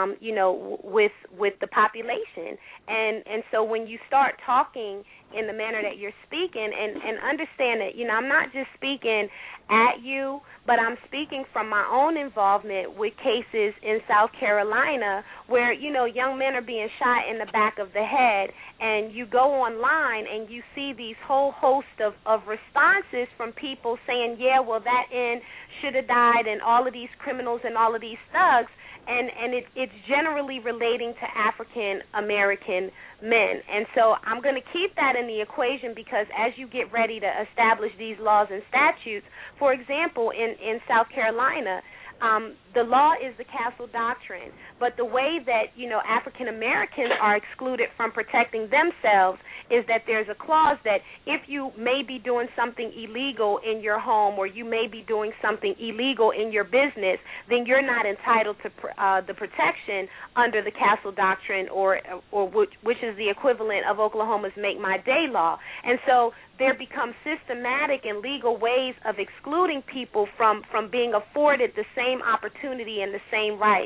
with the population. And so when you start talking in the manner that you're speaking, and understand that, I'm not just speaking at you, but I'm speaking from my own involvement with cases in South Carolina where, young men are being shot in the back of the head, and you go online and you see these whole host of responses from people saying, yeah, well, that end should have died, and all of these criminals and all of these thugs, and it's generally relating to African American men. And so I'm going to keep that in the equation because as you get ready to establish these laws and statutes, for example, in South Carolina, the law is the Castle Doctrine, but the way that, African Americans are excluded from protecting themselves is that there's a clause that if you may be doing something illegal in your home or you may be doing something illegal in your business, then you're not entitled to the protection under the Castle Doctrine or which is the equivalent of Oklahoma's Make My Day law. And so there become systematic and legal ways of excluding people from being afforded the same opportunity and the same rights.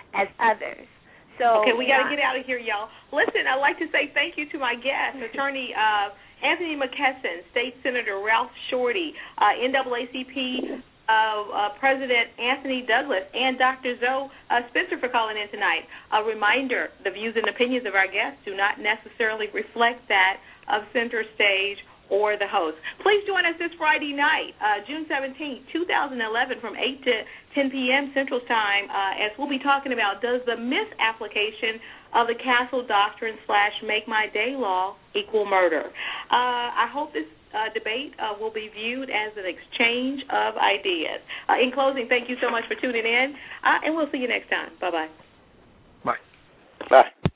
as others. So okay, we got to get out of here, y'all. Listen, I'd like to say thank you to my guest, Attorney Anthony McKesson, State Senator Ralph Shorty, NAACP President Anthony Douglas, and Dr. Zoe Spencer for calling in tonight. A reminder, the views and opinions of our guests do not necessarily reflect that of Center Stage or the host. Please join us this Friday night, June 17, 2011, from 8 to 10 p.m. Central Time, as we'll be talking about, does the misapplication of the Castle Doctrine / Make My Day law equal murder? I hope this debate will be viewed as an exchange of ideas. In closing, thank you so much for tuning in, and we'll see you next time. Bye-bye. Bye. Bye.